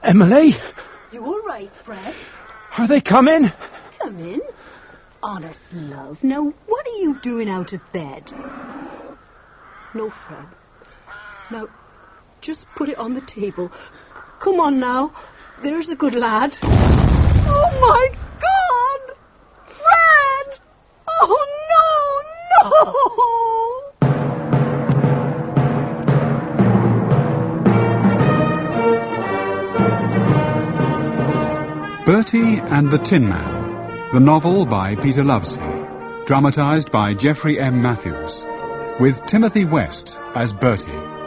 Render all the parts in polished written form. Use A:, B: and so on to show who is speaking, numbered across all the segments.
A: Emily?
B: You all right, Fred?
A: Are they coming?
B: Come in. Honest, love. Now, what are you doing out of bed? No, Fred. Now, just put it on the table. Come on now. There's a good lad. Oh, my God! Fred! Oh, no!
C: Bertie and the Tin Man, the novel by Peter Lovesey, dramatised by Geoffrey M. Matthews, with Timothy West as Bertie.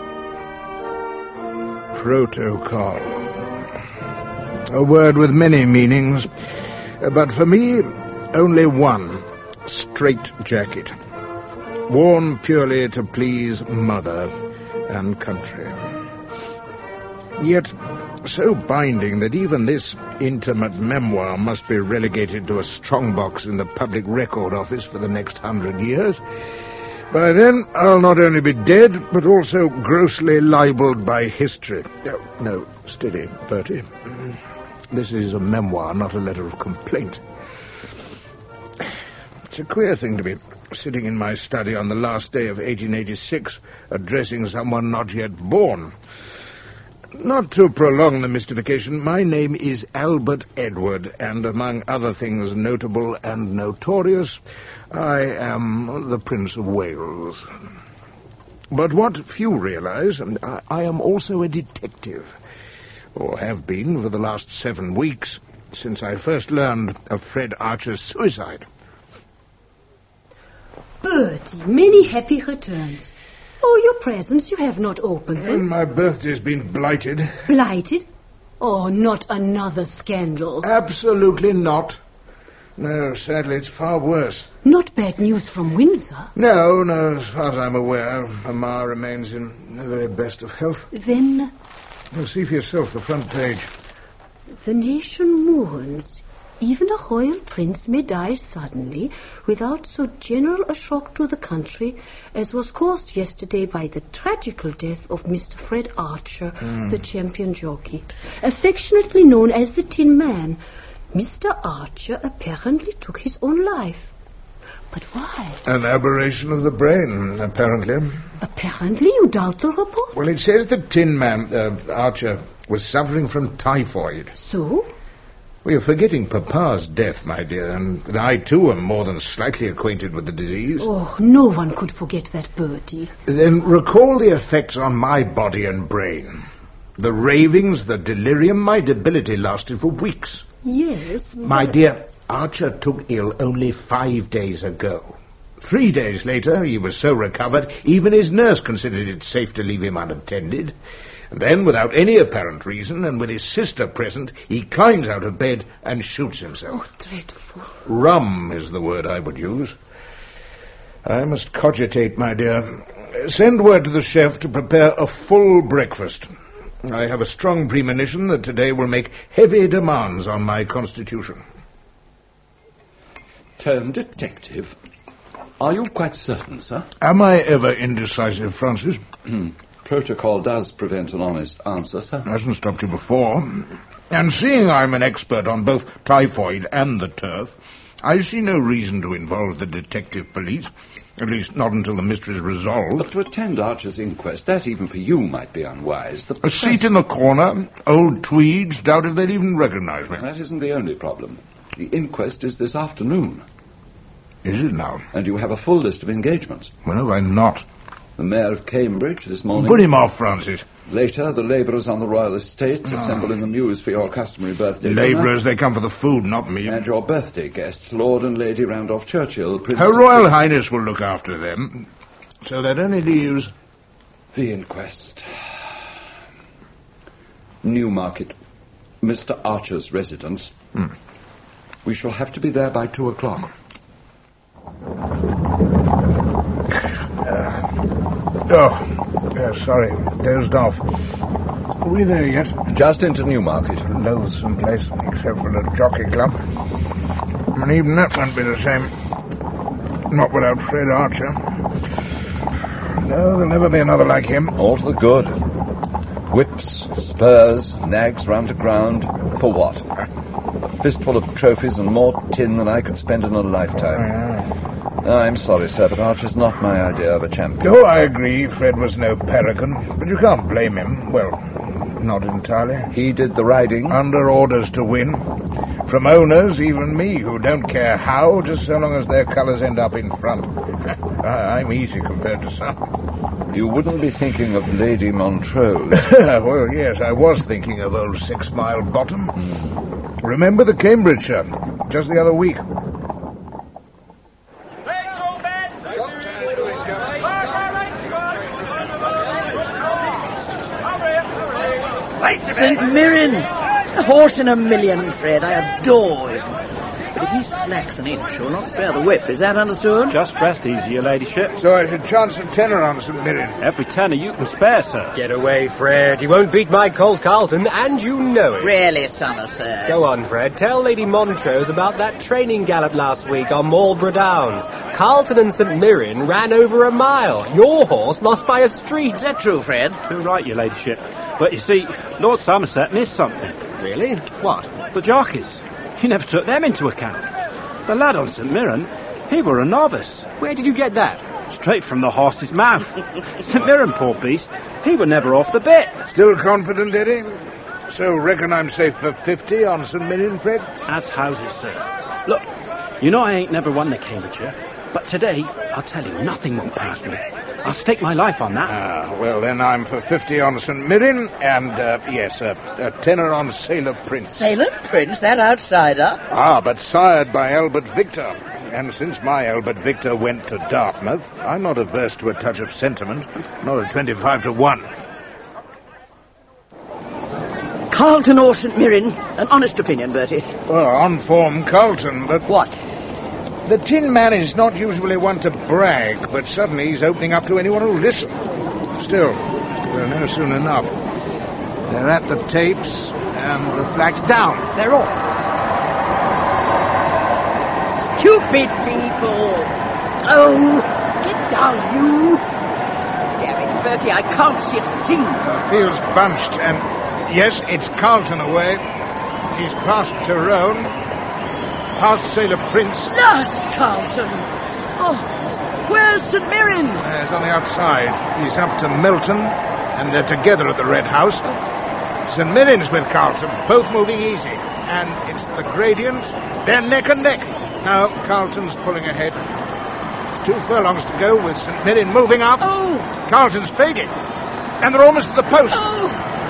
D: Protocol. A word with many meanings, but for me, only one. Straitjacket. Worn purely to please mother and country. Yet so binding that even this intimate memoir must be relegated to a strongbox in the Public Record Office for the next 100 years. By then, I'll not only be dead, but also grossly libelled by history. No, steady, Bertie. This is a memoir, not a letter of complaint. It's a queer thing to be sitting in my study on the last day of 1886, addressing someone not yet born. Not to prolong the mystification, my name is Albert Edward, and among other things notable and notorious, I am the Prince of Wales. But what few realize, I am also a detective, or have been for the last 7 weeks, since I first learned of Fred Archer's suicide.
B: Bertie, many happy returns. Oh, your presents, you have not opened them.
D: And my birthday's been blighted.
B: Blighted? Oh, not another scandal.
D: Absolutely not. No, sadly, it's far worse.
B: Not bad news from Windsor?
D: No, as far as I'm aware, Mamma remains in the very best of health.
B: Then...
D: You'll see for yourself the front page.
B: The nation mourns. Even a royal prince may die suddenly without so general a shock to the country as was caused yesterday by the tragical death of Mr. Fred Archer, the champion jockey, affectionately known as the Tin Man. Mr. Archer apparently took his own life. But why?
D: An aberration of the brain, apparently.
B: Apparently? You doubt the report?
D: Well, it says the Tin Man, Archer, was suffering from typhoid.
B: So?
D: Well, you're forgetting Papa's death, my dear, and I, too, am more than slightly acquainted with the disease.
B: Oh, no one could forget that, Bertie.
D: Then recall the effects on my body and brain. The ravings, the delirium, my debility lasted for weeks.
B: Yes, but...
D: My dear, Archer took ill only 5 days ago. 3 days later, he was so recovered, even his nurse considered it safe to leave him unattended. And then, without any apparent reason, and with his sister present, he climbs out of bed and shoots himself.
B: Oh, dreadful.
D: Rum is the word I would use. I must cogitate, my dear. Send word to the chef to prepare a full breakfast. I have a strong premonition that today will make heavy demands on my constitution.
E: Turned detective? Are you quite certain, sir?
D: Am I ever indecisive, Francis?
E: Protocol does prevent an honest answer, sir.
D: Hasn't stopped you before. And seeing I'm an expert on both typhoid and the turf, I see no reason to involve the detective police, at least not until the mystery is resolved.
E: But to attend Archer's inquest, that even for you might be unwise.
D: A seat in the corner, old tweeds, doubt if they'd even recognize me.
E: That isn't the only problem. The inquest is this afternoon.
D: Is it now?
E: And you have a full list of engagements.
D: When have I not?
E: The Mayor of Cambridge this morning.
D: Put him off, Francis.
E: Later, the labourers on the royal estate assemble in the mews for your customary birthday
D: Labourers, they come for the food, not me.
E: And your birthday guests, Lord and Lady Randolph Churchill, Prince...
D: Her Royal Highness will look after them. So that only leaves...
E: The inquest. Newmarket. Mr. Archer's residence. We shall have to be there by 2 o'clock.
D: Sorry, dozed off. Are we there yet?
E: Just into Newmarket.
D: Loathsome place, except for the jockey club. And even that won't be the same. Not without Fred Archer. No, there'll never be another like him.
E: All to the good. Whips, spurs, nags round to ground. For what? A fistful of trophies and more tin than I could spend in a lifetime. I'm sorry, sir, but Archer's not my idea of a champion.
D: Oh, I agree. Fred was no paragon, but you can't blame him. Well, not entirely.
E: He did the riding.
D: Under orders to win. From owners, even me, who don't care how, just so long as their colours end up in front. I'm easy compared to some.
E: You wouldn't be thinking of Lady Montrose.
D: Well, yes, I was thinking of old 6 Mile Bottom. Remember the Cambridgeshire, just the other week.
A: St. Mirren! A horse in a million, Fred. I adore him. But if he slacks an inch, he'll not spare the whip. Is that understood?
F: Just rest easy, your ladyship.
D: So I should chance a tenner on St. Mirren.
F: Every tenner you can spare, sir.
G: Get away, Fred. You won't beat my colt Carlton, and you know it.
A: Really, Somerset?
G: Go on, Fred. Tell Lady Montrose about that training gallop last week on Marlborough Downs. Carlton and St. Mirren ran over a mile. Your horse lost by a street.
A: Is that true, Fred?
F: You're right, your ladyship. But you see, Lord Somerset missed something.
G: Really? What?
F: The jockeys. He never took them into account. The lad on St. Mirren, he were a novice.
G: Where did you get that?
F: Straight from the horse's mouth. St. Mirren, poor beast, he were never off the bit.
D: Still confident, Eddie? So reckon I'm safe for 50 on St. Mirren, Fred?
F: That's houses, sir. Look, you know I ain't never won the Cambridgeshire, but today, I'll tell you, nothing won't pass me. I'll stake my life on that.
D: Well, then I'm for 50 on St. Mirren, and, yes, a tenner on Sailor Prince.
A: Sailor Prince, that outsider?
D: But sired by Albert Victor. And since my Albert Victor went to Dartmouth, I'm not averse to a touch of sentiment. Not at 25 to 1.
A: Carlton or St. Mirren? An honest opinion, Bertie.
D: Well, on form Carlton, but...
A: What?
D: The Tin Man is not usually one to brag, but suddenly he's opening up to anyone who'll listen. Still, we'll know soon enough. They're at the tapes, and the flag's down.
G: They're off.
A: Stupid people! Oh, get down, you! Damn it, Bertie, I can't see a thing.
D: The field's bunched, and yes, it's Carlton away. He's past Tyrone, past Sailor Prince.
A: Last Carlton! Oh, where's St. Mirren?
D: He's on the outside. He's up to Milton, and they're together at the Red House. St. Mirren's with Carlton, both moving easy. And it's the gradient. They're neck and neck. Now Carlton's pulling ahead. 2 furlongs to go with St. Mirren moving up.
A: Oh!
D: Carlton's fading. And they're almost at the post.
A: Oh!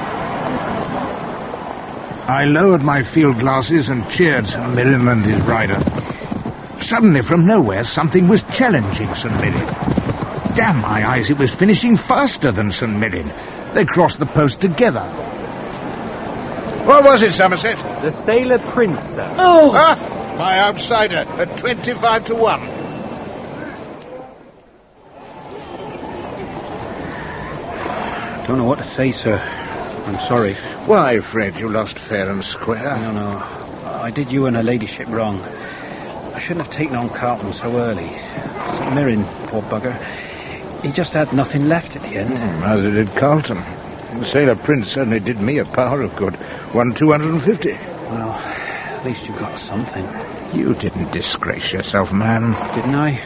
D: I lowered my field glasses and cheered St. Mirren and his rider. Suddenly, from nowhere, something was challenging St. Mirren. Damn my eyes, it was finishing faster than St. Mirren. They crossed the post together. What was it, Somerset?
G: The Sailor Prince, sir.
A: Oh!
D: My outsider at 25 to 1.
F: Don't know what to say, sir. I'm sorry.
D: Why, Fred, you lost fair and square.
F: No. I did you and her ladyship wrong. I shouldn't have taken on Carlton so early. St. Mirren, poor bugger. He just had nothing left at the end.
D: Neither did Carlton. The Sailor Prince certainly did me a power of good. Won 250.
F: Well, at least you got something.
D: You didn't disgrace yourself, man.
F: Didn't I?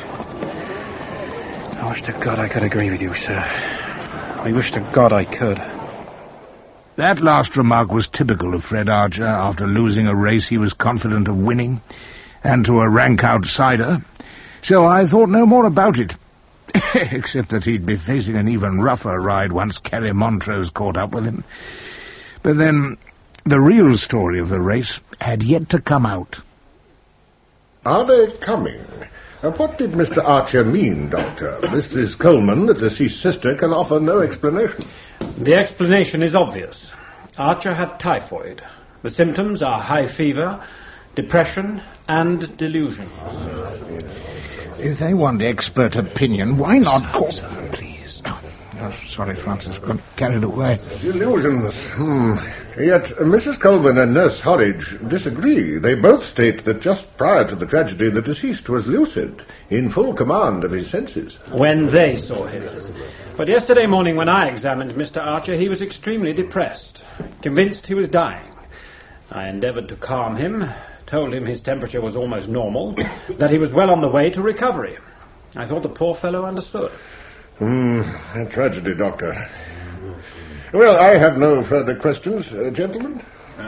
F: I wish to God I could agree with you, sir. I wish to God I could.
D: That last remark was typical of Fred Archer after losing a race he was confident of winning, and to a rank outsider. So I thought no more about it, except that he'd be facing an even rougher ride once Carrie Montrose caught up with him. But then, the real story of the race had yet to come out.
H: Are they coming? What did Mr. Archer mean, Doctor? Mrs. Coleman, the deceased sister, can offer no explanation.
I: The explanation is obvious. Archer had typhoid. The symptoms are high fever, depression, and delusions.
D: If they want expert opinion, why not call...
F: Please.
D: Oh, sorry, Francis. Got carried away.
H: Delusions. Yet Mrs. Coleman and Nurse Horridge disagree. They both state that just prior to the tragedy, the deceased was lucid, in full command of his senses.
I: When they saw him. But yesterday morning when I examined Mr. Archer, he was extremely depressed, convinced he was dying. I endeavoured to calm him, told him his temperature was almost normal, that he was well on the way to recovery. I thought the poor fellow understood.
H: A tragedy, Doctor. Well, I have no further questions, gentlemen.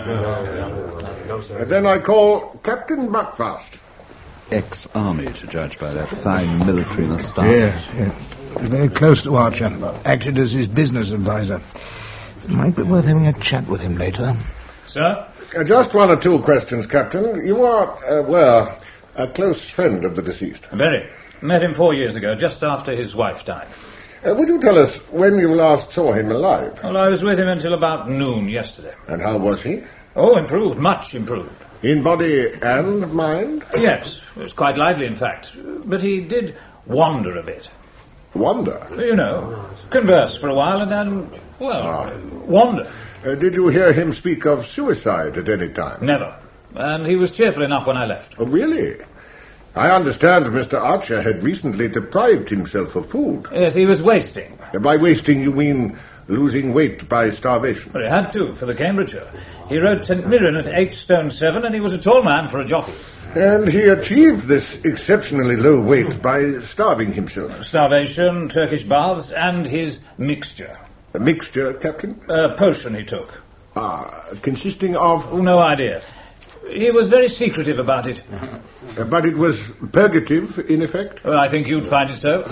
H: Then I call Captain Buckfast.
E: Ex-army, to judge by that fine military moustache.
D: Yes. Very close to Archer. Acted as his business advisor. It might be worth having a chat with him later.
I: Sir?
H: Just one or two questions, Captain. You are, a close friend of the deceased.
J: Very. Met him 4 years ago, just after his wife died.
H: Would you tell us when you last saw him alive?
J: Well, I was with him until about noon yesterday.
H: And how was he?
J: Oh, improved, much improved.
H: In body and mind?
J: Yes, it was quite lively, in fact. But he did wander a bit.
H: Wander?
J: You know, converse for a while and then, wander.
H: Did you hear him speak of suicide at any time?
J: Never. And he was cheerful enough when I left.
H: Oh, really? I understand Mr. Archer had recently deprived himself of food.
J: Yes, he was wasting.
H: By wasting, you mean losing weight by starvation?
J: But he had to, for the Cambridgeshire. He rode St. Mirren at 8 stone 7, and he was a tall man for a jockey.
H: And he achieved this exceptionally low weight by starving himself?
J: Starvation, Turkish baths, and his mixture.
H: A mixture, Captain?
J: A potion he took.
H: Consisting of?
J: No idea. He was very secretive about it.
H: But it was purgative, in effect?
J: Well, I think you'd find it so.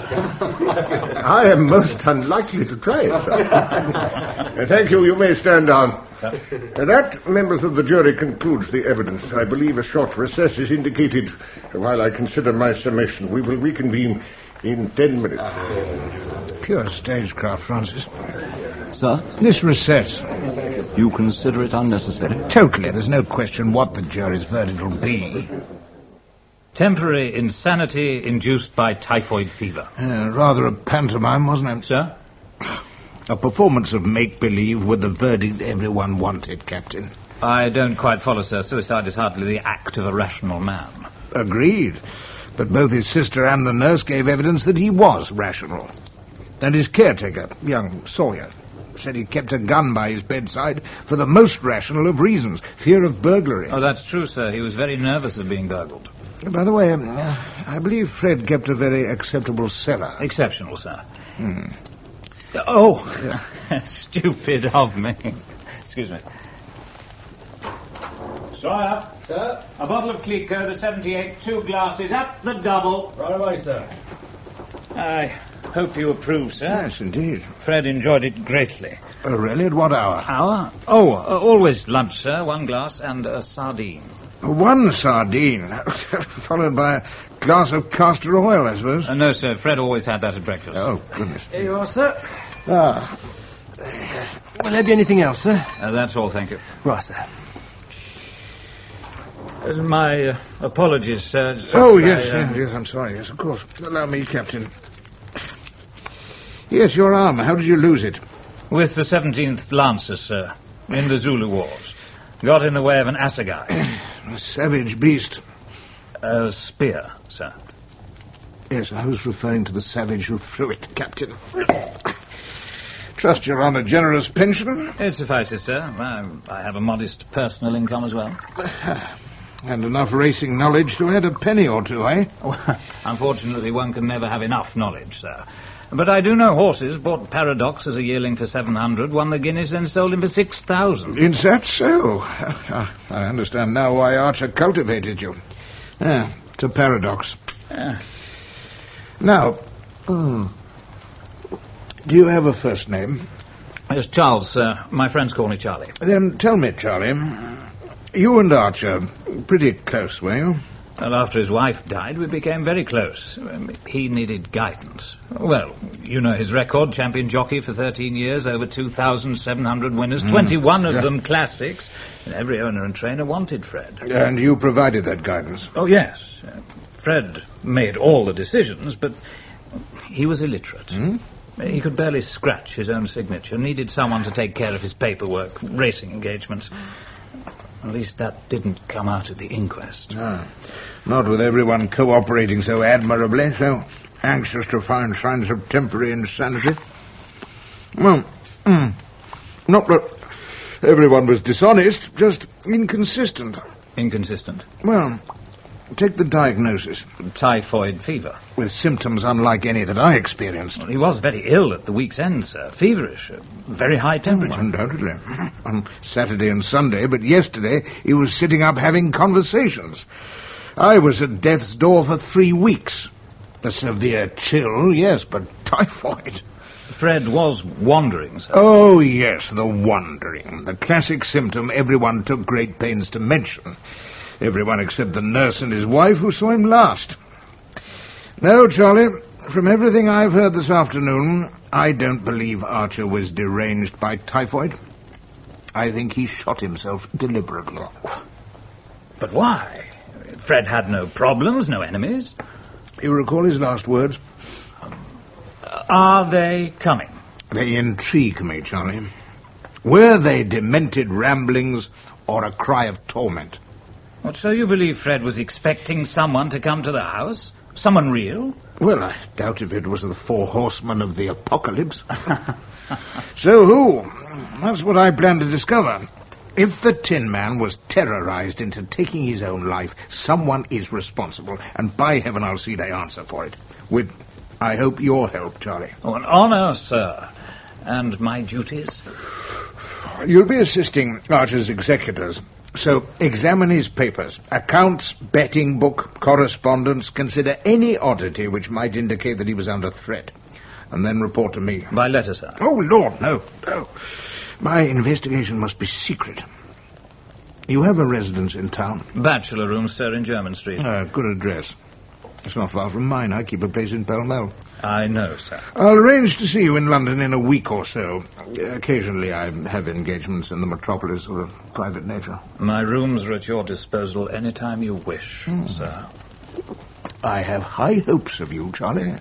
H: I am most unlikely to try it, sir. Thank you. You may stand down. That, members of the jury, concludes the evidence. I believe a short recess is indicated while I consider my summation. We will reconvene in 10 minutes.
D: Pure stagecraft, Francis.
E: Sir?
D: This recess.
E: You consider it unnecessary?
D: Totally. There's no question what the jury's verdict will be.
J: Temporary insanity induced by typhoid fever.
D: Rather a pantomime, wasn't it?
J: Sir?
D: A performance of make-believe with the verdict everyone wanted, Captain.
J: I don't quite follow, sir. Suicide is hardly the act of a rational man.
D: Agreed. But both his sister and the nurse gave evidence that he was rational. And his caretaker, young Sawyer, said he kept a gun by his bedside for the most rational of reasons, fear of burglary.
J: Oh, that's true, sir. He was very nervous of being burgled.
D: By the way, I believe Fred kept a very acceptable cellar.
J: Exceptional, sir. Oh, stupid of me. Excuse me. Sawyer, sir. A bottle of Cliquot, the 78, 2 glasses at the double.
G: Right away, sir.
J: I hope you approve, sir.
D: Yes, indeed.
J: Fred enjoyed it greatly.
D: Oh, really? At what hour?
J: Hour? Oh, always lunch, sir. 1 glass and a sardine.
D: 1 sardine, followed by a glass of castor oil, I suppose.
J: No, sir. Fred always had that at breakfast.
D: Oh, goodness.
G: Here you are, sir. Will there be anything else, sir?
J: That's all, thank you.
G: Right, sir.
J: My apologies, sir.
D: Yes, I'm sorry. Yes, of course. Allow me, Captain. Yes, your arm. How did you lose it?
J: With the 17th Lancers, sir, in the Zulu Wars. Got in the way of an assegai.
D: A savage beast.
J: A spear, sir.
D: Yes, I was referring to the savage who threw it, Captain. Trust you're on a generous pension.
J: It suffices, sir. I have a modest personal income as well.
D: And enough racing knowledge to add a penny or two, eh?
J: Well, unfortunately, one can never have enough knowledge, sir. But I do know horses. Bought Paradox as a yearling for 700, won the Guinness, then sold him for 6,000.
D: Is that so? I understand now why Archer cultivated you. To Paradox. Now, do you have a first name?
J: Yes, Charles, sir. My friends call me Charlie.
D: Then tell me, Charlie, you and Archer, pretty close, were you?
J: Well, after his wife died, we became very close. He needed guidance. Well, you know his record, champion jockey for 13 years, over 2,700 winners, 21 of them classics. And every owner and trainer wanted Fred.
D: And you provided that guidance?
J: Oh, yes. Fred made all the decisions, but he was illiterate. He could barely scratch his own signature, needed someone to take care of his paperwork, racing engagements. At least that didn't come out at the inquest.
D: No, not with everyone cooperating so admirably, so anxious to find signs of temporary insanity. Well, not that everyone was dishonest, just inconsistent.
J: Inconsistent?
D: Well, take the diagnosis.
J: Typhoid fever.
D: With symptoms unlike any that I experienced.
J: Well, he was very ill at the week's end, sir. Feverish. Very high temperature.
D: Undoubtedly. On Saturday and Sunday, but yesterday he was sitting up having conversations. I was at death's door for 3 weeks. A severe chill, yes, but typhoid.
J: Fred was wandering, sir.
D: Oh, yes, the wandering. The classic symptom everyone took great pains to mention. Everyone except the nurse and his wife who saw him last. No, Charlie, from everything I've heard this afternoon, I don't believe Archer was deranged by typhoid. I think he shot himself deliberately.
J: But why? Fred had no problems, no enemies.
D: You recall his last words?
J: Are they coming?
D: They intrigue me, Charlie. Were they demented ramblings or a cry of torment?
J: What, so you believe Fred was expecting someone to come to the house? Someone real?
D: Well, I doubt if it was the 4 horsemen of the apocalypse. So who? That's what I plan to discover. If the Tin Man was terrorized into taking his own life, someone is responsible, and by heaven I'll see they answer for it. With, I hope, your help, Charlie.
J: Oh, an honour, sir. And my duties?
D: You'll be assisting Archer's executors. So examine his papers, accounts, betting book, correspondence, consider any oddity which might indicate that he was under threat, and then report to me.
J: By letter, sir?
D: Oh, Lord, no. My investigation must be secret. You have a residence in town?
J: Bachelor room, sir, in Jermyn Street.
D: Good address. It's not far from mine. I keep a place in Pall Mall.
J: I know, sir.
D: I'll arrange to see you in London in a week or so. Occasionally I have engagements in the metropolis of a private nature.
J: My rooms are at your disposal any time you wish, sir.
D: I have high hopes of you, Charlie.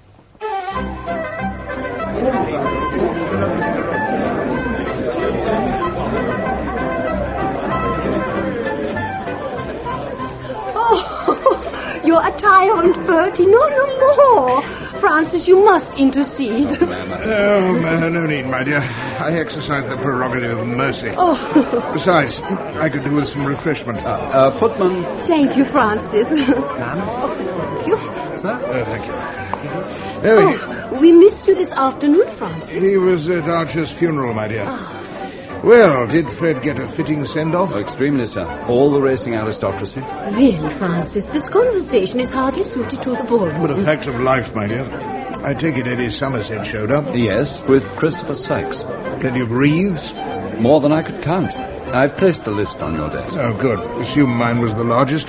B: Your attire on Bertie. No more. Francis, you must intercede.
D: No need, my dear. I exercise the prerogative of mercy. Besides, I could do with some refreshment.
E: Footman.
B: Thank you, Francis.
G: Ma'am?
B: Thank you.
G: Sir?
D: Thank you.
B: We missed you this afternoon, Francis.
D: He was at Archer's funeral, my dear. Well, did Fred get a fitting send-off?
E: Oh, extremely, sir. All the racing aristocracy.
B: Really, Francis, this conversation is hardly suited to the ballroom.
D: But a fact of life, my dear. I take it Eddie Somerset showed up.
E: Yes, with Christopher Sykes.
D: Plenty of wreaths?
E: More than I could count. I've placed a list on your desk.
D: Oh, good. Assume mine was the largest.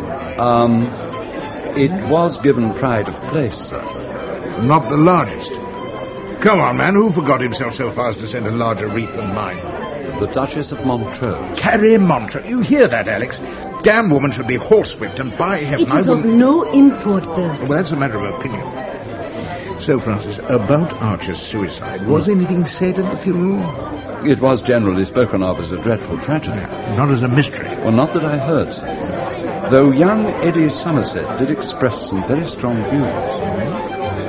E: It was given pride of place, sir.
D: Not the largest. Come on, man. Who forgot himself so far as to send a larger wreath than mine?
E: The Duchess of Montrose.
D: Carrie Montrose. You hear that, Alex? Damn woman should be horsewhipped, and by heaven
B: It is of no import, Bert.
D: Well, that's a matter of opinion. So, Francis, about Archer's suicide, was anything said at the funeral?
E: It was generally spoken of as a dreadful tragedy.
D: Not as a mystery.
E: Well, not that I heard, sir. Though young Eddie Somerset did express some very strong views.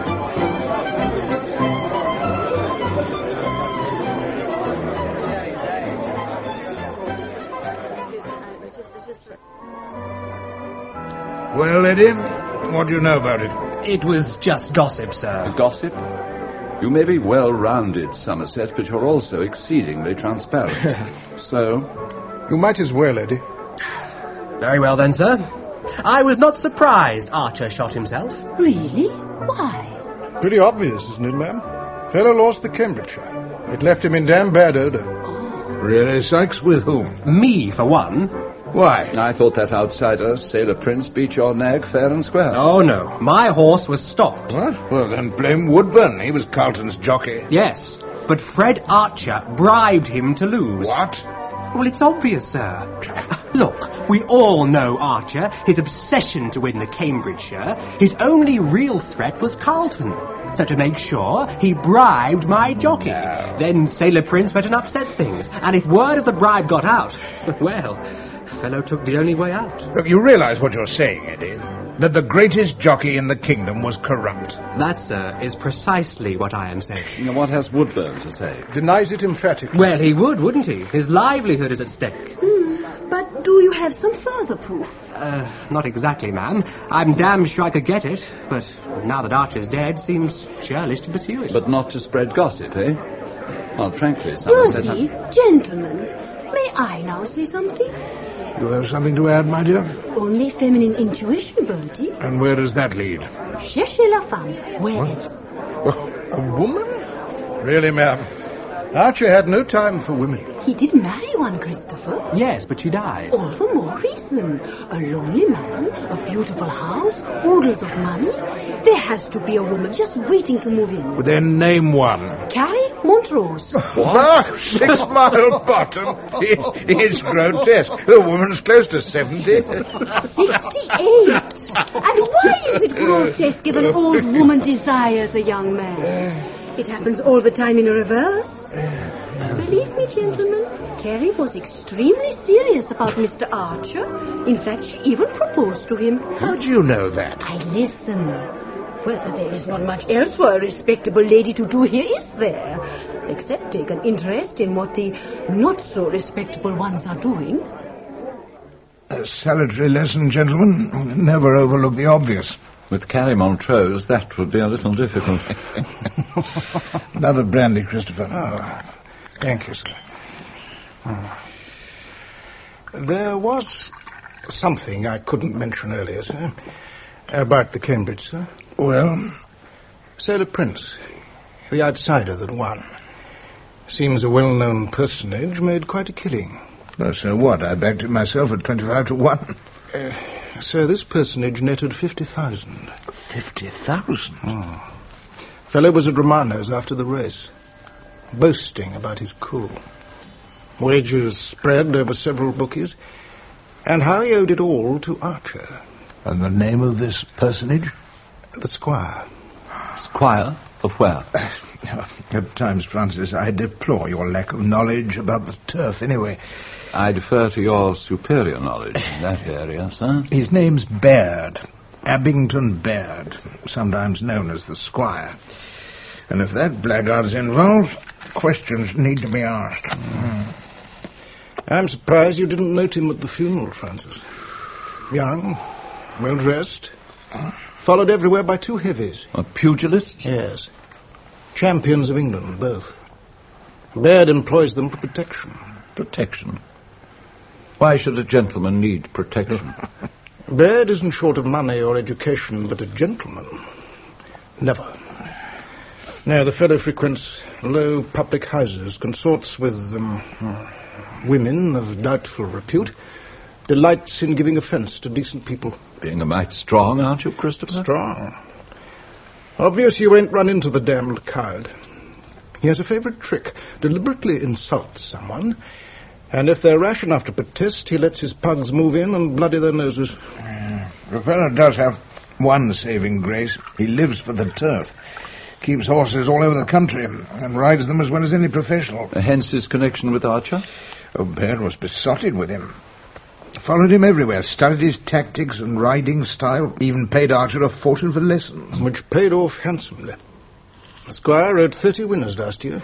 D: Well, Eddie, what do you know about it?
G: It was just gossip, sir.
E: Gossip? You may be well-rounded, Somerset, but you're also exceedingly transparent. So?
D: You might as well, Eddie.
G: Very well then, sir. I was not surprised Archer shot himself.
B: Really? Why?
K: Pretty obvious, isn't it, ma'am? Fellow lost the Cambridgeshire. It left him in damn bad odour.
D: Really, Sykes? With whom?
G: Me, for one.
D: Why?
E: I thought that outsider, Sailor Prince, beat your nag fair and square.
G: Oh, no. My horse was stopped.
D: What? Well, then blame Woodburn. He was Carlton's jockey.
G: Yes, but Fred Archer bribed him to lose.
D: What?
G: Well, it's obvious, sir. Look, we all know Archer, his obsession to win the Cambridgeshire. His only real threat was Carlton. So to make sure, he bribed my jockey. No. Then Sailor Prince went and upset things. And if word of the bribe got out, well, fellow took the only way out.
D: Look, you realise what you're saying, Eddie? That the greatest jockey in the kingdom was corrupt.
G: That, sir, is precisely what I am saying.
E: Now, what has Woodburn to say?
K: Denies it emphatically.
G: Well, he would, wouldn't he? His livelihood is at stake.
B: But do you have some further proof?
G: Not exactly, ma'am. I'm damn sure I could get it, but now that Archer's dead, seems churlish to pursue it.
E: But not to spread gossip, eh? Well, frankly, Somerset...
B: Bertie, gentlemen, may I now say something?
D: You have something to add, my dear?
B: Only feminine intuition, Bertie.
D: And where does that lead?
B: Cherchez la femme. Where else?
K: A woman? Really, ma'am? Archer had no time for women.
B: He did marry one, Christopher.
G: Yes, but she died.
B: All the more reason. A lonely man, a beautiful house, oodles of money. There has to be a woman just waiting to move in.
D: Well, then name one.
B: Carrie Montrose.
D: What? 6 Mile Bottom? It's grotesque. The woman's close to 70.
B: 68. And why is it grotesque if an old woman desires a young man? It happens all the time in reverse. Believe me, gentlemen, Carrie was extremely serious about Mr. Archer. In fact, she even proposed to him.
D: How do you know that?
B: I listen. Well, there is not much else for a respectable lady to do here, is there? Except take an interest in what the not-so-respectable ones are doing.
D: A salutary lesson, gentlemen. Never overlook the obvious.
E: With Carrie Montrose, that would be a little difficult.
D: Another brandy, Christopher. Oh,
K: thank you, sir. There was something I couldn't mention earlier, sir, about the Cambridge, sir.
D: Well?
K: Sailor Prince, the outsider that won. Seems a well-known personage made quite a killing.
D: Well, so what? I backed it myself at 25 to 1.
K: Sir, this personage netted 50,000.
D: 50,000?
K: Oh. Fellow was at Romano's after the race, boasting about his coup. Wages spread over several bookies, and how he owed it all to Archer.
D: And the name of this personage?
K: The Squire.
E: Squire? Of where?
D: At times, Francis, I deplore your lack of knowledge about the turf anyway.
E: I defer to your superior knowledge in that area, sir.
D: His name's Baird. Abington Baird, sometimes known as the Squire. And if that blackguard's involved, questions need to be asked.
K: I'm surprised you didn't note him at the funeral, Francis. Young, well-dressed, followed everywhere by 2 heavies.
E: Pugilists?
K: Yes. Champions of England, both. Baird employs them for protection.
E: Protection? Why should a gentleman need protection?
K: Baird isn't short of money or education, but a gentleman. Never. No, the fellow frequents low public houses, consorts with women of doubtful repute, delights in giving offence to decent people.
E: Being a mite strong, aren't you, Christopher?
K: Strong. Obvious you won't run into the damned coward. He has a favourite trick. Deliberately insults someone, and if they're rash enough to protest, he lets his pugs move in and bloody their noses.
D: The fellow does have one saving grace. He lives for the turf. Keeps horses all over the country and rides them as well as any professional.
E: Hence his connection with Archer?
D: Oh, Baird was besotted with him. Followed him everywhere, studied his tactics and riding style, even paid Archer a fortune for lessons.
K: Which paid off handsomely. The Squire rode 30 winners last year.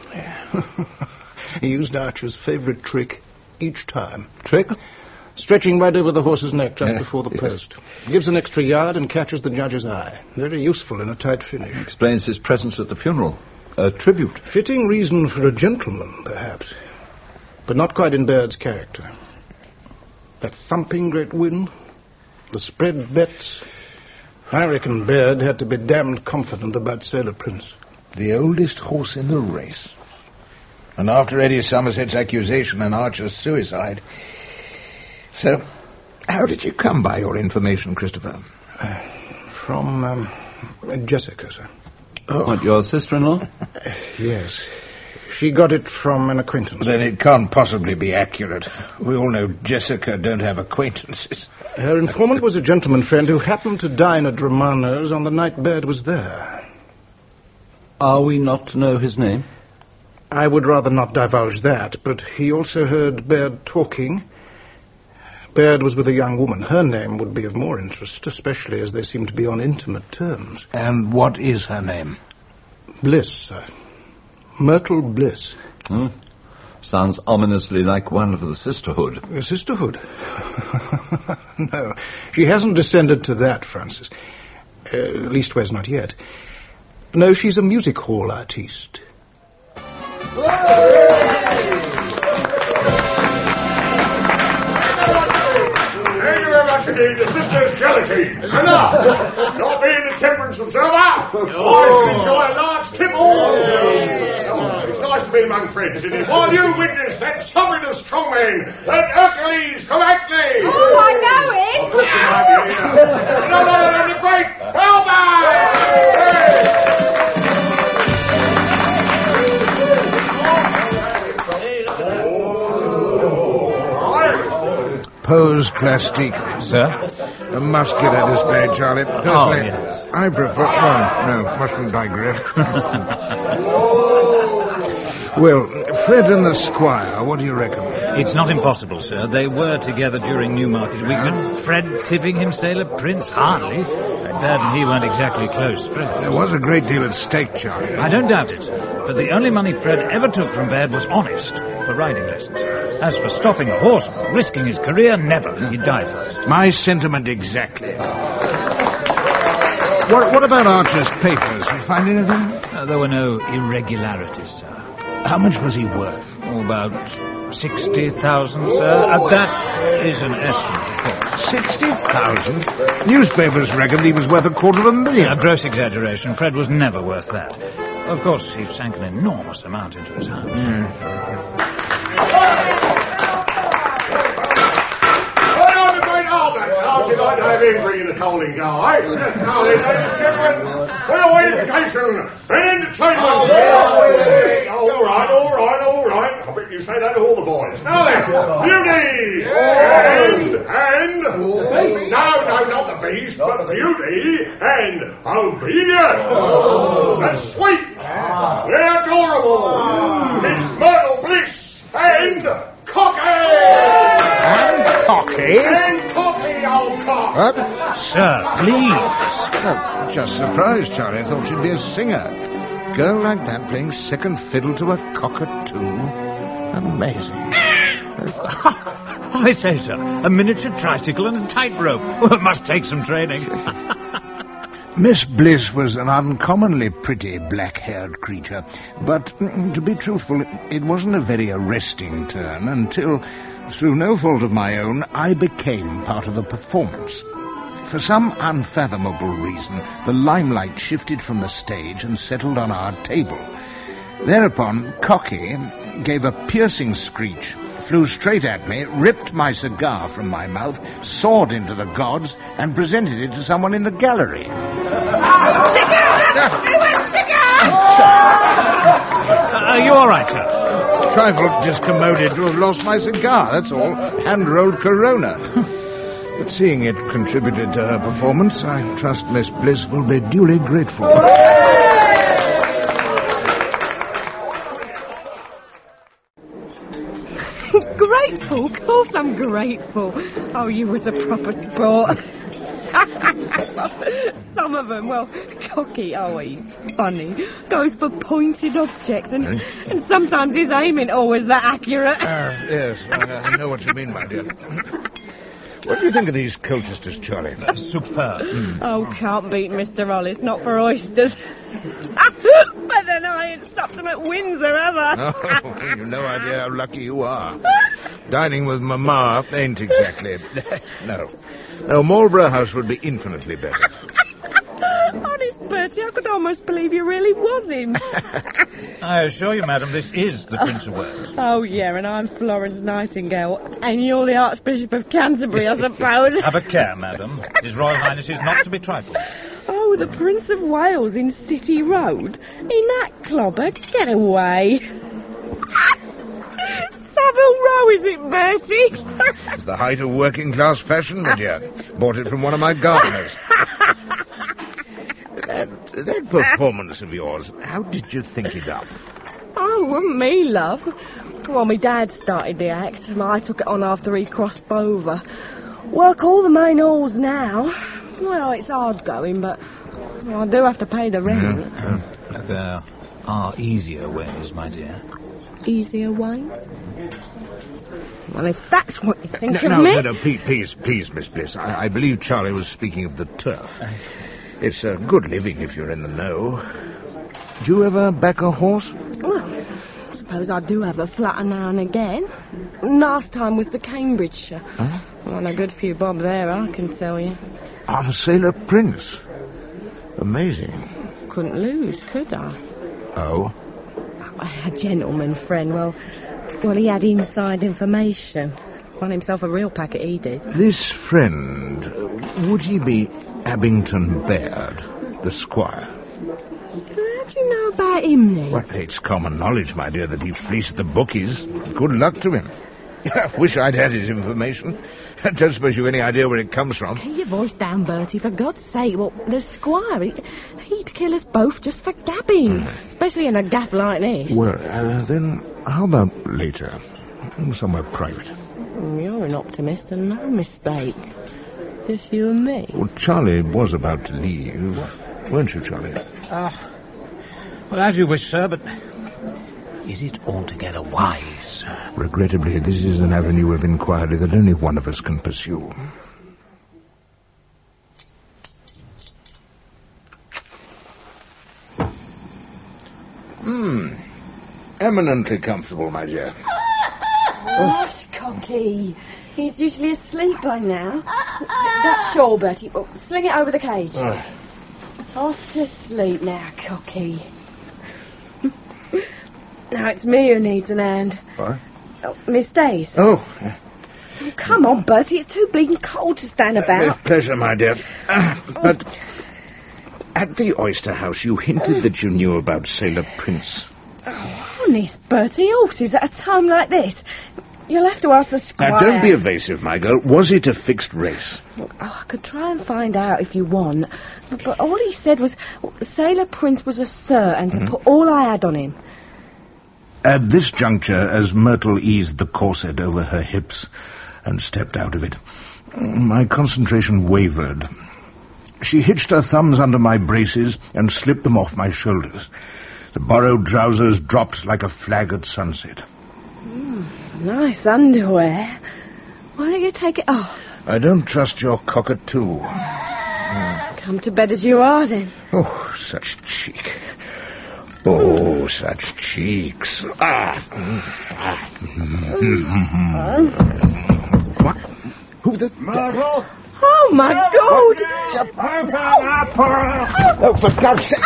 K: He used Archer's favourite trick each time.
E: Trick?
K: Stretching right over the horse's neck just before the post. Gives an extra yard and catches the judge's eye. Very useful in a tight finish.
E: Explains his presence at the funeral. A tribute.
K: Fitting reason for a gentleman, perhaps. But not quite in Baird's character. That thumping great win, the spread bets. I reckon Baird had to be damned confident about Sailor Prince.
D: The oldest horse in the race. And after Eddie Somerset's accusation and Archer's suicide. So, how did you come by your information, Christopher?
K: From Jessica, sir.
E: Oh. What, your sister-in-law?
K: Yes. She got it from an acquaintance.
D: Then it can't possibly be accurate. We all know Jessica don't have acquaintances.
K: Her informant was a gentleman friend who happened to dine at Romano's on the night Baird was there.
E: Are we not to know his name?
K: I would rather not divulge that, but he also heard Baird talking. Baird was with a young woman. Her name would be of more interest, especially as they seem to be on intimate terms.
D: And what is her name?
K: Bliss, sir. Myrtle Bliss.
E: Sounds ominously like one of the sisterhood.
K: A sisterhood? No, she hasn't descended to that, Francis. Leastways not yet. No, she's a music hall artiste.
H: Thank you very much indeed, the sisters' gelatine. And now, not being the temperance observer, I shall enjoy a large tipple. It's nice to be among friends, isn't it? While you witness that sovereign of strong men, that Hercules Coackley.
L: Oh, I know it.
H: None other than the great Balbay.
D: Pose plastique.
J: Sir?
D: A muscular display, Charlie. Personally,
J: yes.
D: I prefer... Well, no, mustn't digress. Well, Fred and the Squire, what do you reckon?
J: It's not impossible, sir. They were together during Newmarket week, but Fred tipping him sailor Prince? Hardly. Baird and he weren't exactly close friends.
D: There was a great deal at stake, Charlie.
J: I don't doubt it, but the only money Fred ever took from Baird was honest, for riding lessons. As for stopping a horse, risking his career, never. He'd die first.
D: My sentiment exactly. What about Archer's papers? Did you find anything?
J: There were no irregularities, sir.
D: How much was he worth?
J: About 60,000, sir. That is an estimate, of course.
D: 60,000? Newspapers reckoned he was worth $250,000.
J: A gross exaggeration. Fred was never worth that. Of course, he sank an enormous amount into his house.
H: How'd you like to have him bringing the coal in, go, eh? Now then, ladies and gentlemen, for your education and entertainment. All right. I bet you say that to all the boys. Now then, beauty and... No, not the beast, but beauty and obedience. That's sweet. They're adorable. It's Myrtle Bliss and cocky.
D: Cocky?
H: And cocky, old cock.
D: What?
J: Sir, please.
D: Oh, just surprised, Charlie. I thought she'd be a singer. Girl like that playing second fiddle to a cockatoo. Amazing.
J: I say, sir, a miniature tricycle and a tightrope. Well, it must take some training.
D: Miss Bliss was an uncommonly pretty black-haired creature, but to be truthful, it wasn't a very arresting turn until, through no fault of my own, I became part of the performance. For some unfathomable reason, the limelight shifted from the stage and settled on our table. Thereupon, Cocky gave a piercing screech, flew straight at me, ripped my cigar from my mouth, soared into the gods, and presented it to someone in the gallery.
J: Are you all right, sir?
D: Trifle discommoded to have lost my cigar, that's all. Hand-rolled Corona. But seeing it contributed to her performance, I trust Miss Bliss will be duly grateful.
L: Grateful? Of course I'm grateful. Oh, you was a proper sport. Some of them, well, Cocky, oh, he's funny. Goes for pointed objects, and sometimes his aim ain't always that accurate.
D: Yes, I know what you mean, my dear. What do you think of these Colchesters, Charlie?
J: Superb.
L: Oh, can't beat Mr. Hollis, not for oysters. But then I ain't supped them at Windsor, have I?
D: Oh, you've no idea how lucky you are. Dining with Mamma ain't exactly... No, Marlborough House would be infinitely better.
L: Honest, Bertie, I could almost believe you really was him.
J: I assure you, madam, this is the Prince of Wales.
L: Oh, yeah, and I'm Florence Nightingale. And you're the Archbishop of Canterbury, I suppose.
J: Have a care, madam. His Royal Highness is not to be trifled.
L: Oh, the Prince of Wales in City Road? In that clobber? Get away. Savile Row, is it, Bertie?
D: It's the height of working-class fashion, my dear. Bought it from one of my gardeners.
H: That performance of yours, how did you think it up?
L: Oh, wasn't me, love. Well, my dad started the act, and I took it on after he crossed over. Work all the main halls now. Well, it's hard going, but I do have to pay the rent.
J: There are easier ways, my dear.
L: Easier ways? Well, if that's what you think of
H: No,
L: me...
H: please, Miss Bliss. I believe Charlie was speaking of the turf. It's a good living if you're in the know. Do you ever back a horse?
L: Well, I suppose I do have a flutter now and again. Last time was the Cambridgeshire.
H: Huh?
L: Well, a good few bob there, I can tell you.
H: I'm Sailor Prince. Amazing.
L: Couldn't lose, could I?
H: Oh?
L: A gentleman friend, well, he had inside information. Won himself a real packet, he did.
H: This friend, would he be Abington Baird, the squire?
L: How do you know about him, then?
H: Well, it's common knowledge, my dear, that he fleeced the bookies. Good luck to him. I wish I'd had his information. I don't suppose you've any idea where it comes from.
L: Keep your voice down, Bertie, for God's sake. Well, the squire, he'd kill us both just for gabbing. Especially in a gaff like this.
H: Well, then, how about later? Somewhere private.
L: You're an optimist and no mistake. Just you and me.
H: Well, Charlie was about to leave. Weren't you, Charlie?
J: Well, as you wish, sir, but is it altogether wise?
H: Regrettably, this is an avenue of inquiry that only one of us can pursue. Eminently comfortable, my dear.
L: Gosh, Cocky. He's usually asleep by now. That shawl, Bertie. Oh, sling it over the cage. Off to sleep now, Cocky. Now it's me who needs an hand.
H: What?
L: Oh, Miss Days.
H: Oh.
L: Oh, come on, Bertie. It's too bleeding cold to stand about.
H: With pleasure, my dear. But at the Oyster House, you hinted that you knew about Sailor Prince.
L: Oh, honest, Bertie. Horses at a time like this. You'll have to ask the squire.
H: Now, don't be evasive, my girl. Was it a fixed race?
L: Oh, I could try and find out if you want. But all he said was Sailor Prince was a sir and to put all I had on him.
H: At this juncture, as Myrtle eased the corset over her hips and stepped out of it, my concentration wavered. She hitched her thumbs under my braces and slipped them off my shoulders. The borrowed trousers dropped like a flag at sunset.
L: Nice underwear. Why don't you take it off?
H: I don't trust your cockatoo.
L: Come to bed as you are, then.
H: Oh, such cheek. Oh, such cheeks. What? Who the...
I: Myrtle!
L: Oh, my God!
H: Oh, for God's sake!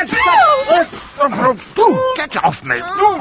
H: Oh, get off me!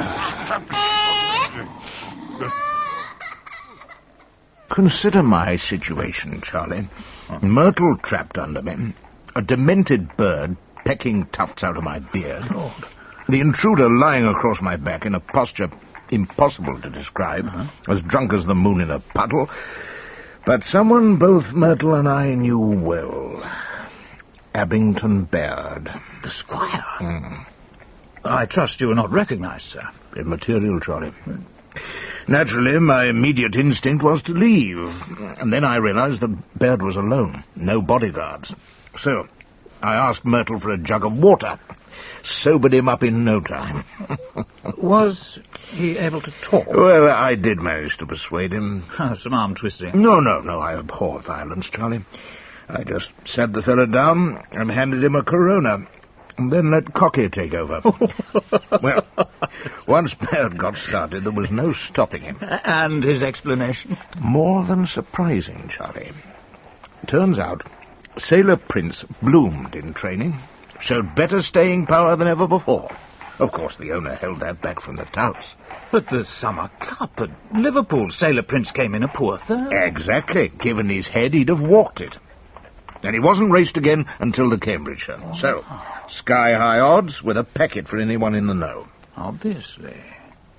H: Consider my situation, Charlie. Myrtle trapped under me. A demented bird pecking tufts out of my beard. The intruder lying across my back in a posture impossible to describe, as drunk as the moon in a puddle. But someone both Myrtle and I knew well. Abington Baird.
J: The squire? I trust you are not recognized, sir.
H: Immaterial, Charlie. Naturally, my immediate instinct was to leave. And then I realized that Baird was alone. No bodyguards. So I asked Myrtle for a jug of water. Sobered him up in no time.
J: Was he able to talk?
H: Well, I did manage to persuade him.
J: Some arm twisting.
H: No, I abhor violence, Charlie. I just sat the fellow down and handed him a Corona, and then let Cocky take over. Well, once Baird got started, there was no stopping him.
J: And his explanation?
H: More than surprising, Charlie. Turns out, Sailor Prince bloomed in training, showed better staying power than ever before. Of course, the owner held that back from the touts.
J: But the Summer Cup at Liverpool, Sailor Prince came in a poor third.
H: Exactly. Given his head, he'd have walked it. And he wasn't raced again until the Cambridgeshire. So, sky-high odds with a packet for anyone in the know.
J: Obviously.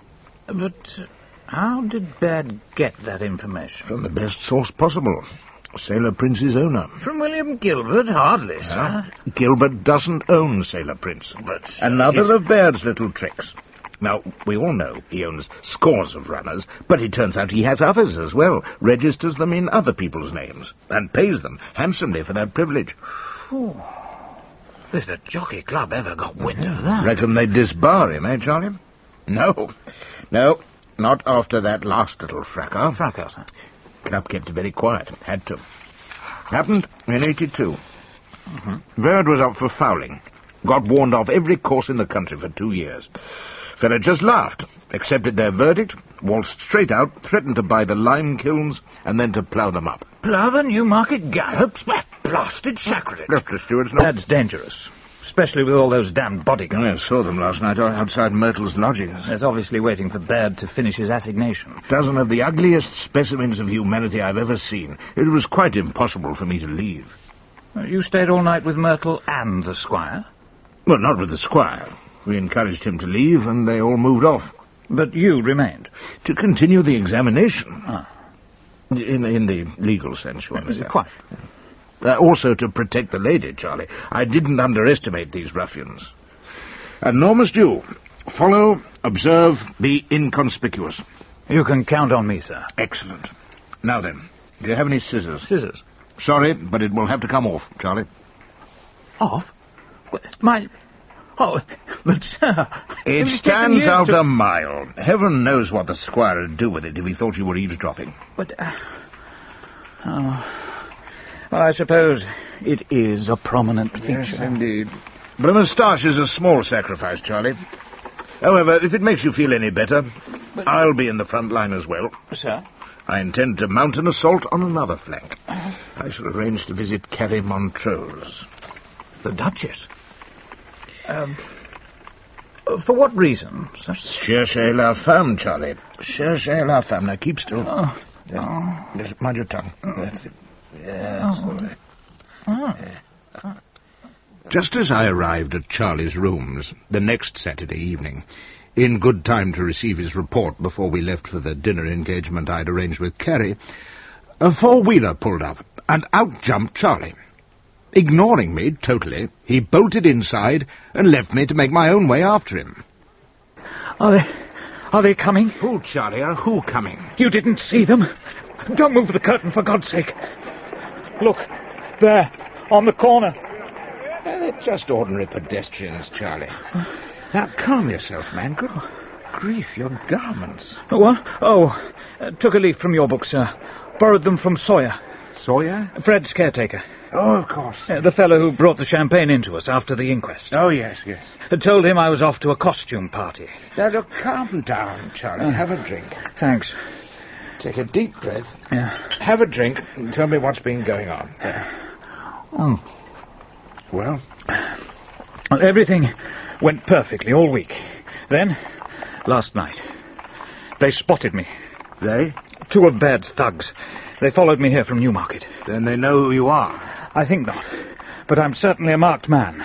J: But how did Baird get that information?
H: From the best source possible.
D: Sailor Prince's owner.
J: From William Gilbert? Hardly, sir.
D: Gilbert doesn't own Sailor Prince.
J: But
D: another of Baird's little tricks. Now, we all know he owns scores of runners, but it turns out he has others as well, registers them in other people's names, and pays them handsomely for that privilege.
J: If the Jockey Club ever got wind of that...
D: Reckon they'd disbar him, eh, Charlie? No, not after that last little fracas.
J: Fracas, huh?
D: Club kept very quiet. Had to. Happened in 82. Baird was up for fouling. Got warned off every course in the country for 2 years. Fella just laughed, accepted their verdict, waltzed straight out, threatened to buy the lime kilns, and then to plough them up.
J: Plough the Newmarket gallops? Blasted sacrilege.
D: Dr. Stewart's not...
J: That's dangerous. Especially with all those damned bodyguards.
D: I saw them last night outside Myrtle's lodgings.
J: There's obviously waiting for Baird to finish his assignation.
D: Dozen of the ugliest specimens of humanity I've ever seen. It was quite impossible for me to leave.
J: You stayed all night with Myrtle and the Squire?
D: Well, not with the Squire. We encouraged him to leave, and they all moved off.
J: But you remained?
D: To continue the examination. In the legal sense, you understand.
J: Quite.
D: Also to protect the lady, Charlie. I didn't underestimate these ruffians. And nor must you. Follow, observe, be inconspicuous.
J: You can count on me, sir.
D: Excellent. Now then, do you have any scissors?
J: Scissors?
D: Sorry, but it will have to come off, Charlie.
J: Off? My... Oh, but, sir...
D: It stands out a mile. Heaven knows what the Squire would do with it if he thought you were eavesdropping.
J: But, well, I suppose it is a prominent feature.
D: Yes, indeed. But a moustache is a small sacrifice, Charlie. However, if it makes you feel any better, I'll be in the front line as well.
J: Sir?
D: I intend to mount an assault on another flank. I shall arrange to visit Carrie Montrose.
J: The Duchess? For what reason, sir?
D: Cherchez la femme, Charlie. Cherchez la femme. Now, keep still. Just mind your tongue. That's it. Yes, Just as I arrived at Charlie's rooms the next Saturday evening, in good time to receive his report before we left for the dinner engagement I'd arranged with Carrie, a four-wheeler pulled up, and out jumped Charlie. Ignoring me totally, he bolted inside and left me to make my own way after him.
J: Are they coming?
D: Who, Charlie? Who coming?
J: You didn't see them? Don't move the curtain, for God's sake. Look, there, on the corner.
D: They're just ordinary pedestrians, Charlie. Now, calm yourself, man. Good grief, your garments.
J: What? Took a leaf from your book, sir. Borrowed them from Sawyer.
D: Sawyer?
J: Fred's caretaker.
D: Oh, of course.
J: The fellow who brought the champagne in to us after the inquest.
D: Oh, yes.
J: Told him I was off to a costume party.
D: Now, look, calm down, Charlie. Have a drink.
J: Thanks.
D: Take a deep breath.
J: Yeah.
D: Have a drink and tell me what's been going on. Well?
J: Everything went perfectly all week. Then, last night, they spotted me.
D: They?
J: 2 of Baird's thugs. They followed me here from Newmarket.
D: Then they know who you are.
J: I think not, but I'm certainly a marked man.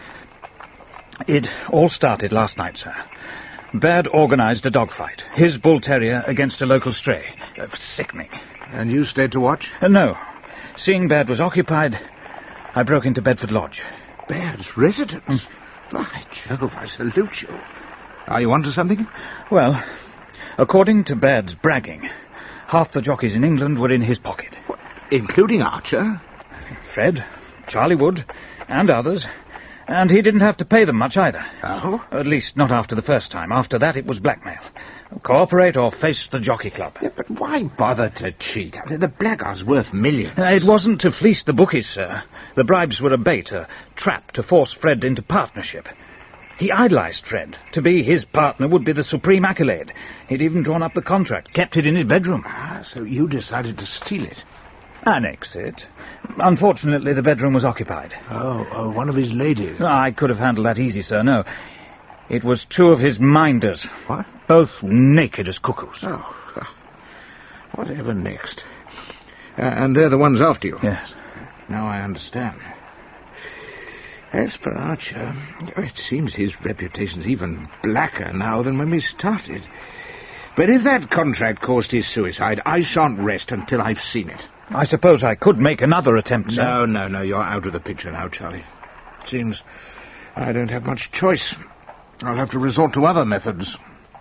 J: It all started last night, sir. Baird organised a dogfight. His bull terrier against a local stray. Sickening.
D: And you stayed to watch?
J: No. Seeing Baird was occupied, I broke into Bedford Lodge.
D: Baird's residence? By Jove, I salute you. Are you onto something?
J: Well, according to Baird's bragging, half the jockeys in England were in his pocket.
D: What, including Archer?
J: Fred, Charlie Wood, and others. And he didn't have to pay them much either.
D: Oh?
J: At least not after the first time. After that, it was blackmail. Cooperate or face the Jockey Club.
D: Yeah, but why bother to cheat? The blackguard's worth millions.
J: It wasn't to fleece the bookies, sir. The bribes were a bait, a trap to force Fred into partnership. He idolized Fred. To be his partner would be the supreme accolade. He'd even drawn up the contract, kept it in his bedroom.
D: So you decided to steal it?
J: Annex it. Unfortunately, the bedroom was occupied.
D: Oh, one of his ladies.
J: I could have handled that easy, sir. No. It was 2 of his minders.
D: What?
J: Both naked as cuckoos.
D: Oh. Whatever next? And they're the ones after you?
J: Yes.
D: Now I understand. As for Archer, it seems his reputation's even blacker now than when we started. But if that contract caused his suicide, I shan't rest until I've seen it.
J: I suppose I could make another attempt, sir.
D: No, you're out of the picture now, Charlie. It seems I don't have much choice. I'll have to resort to other methods.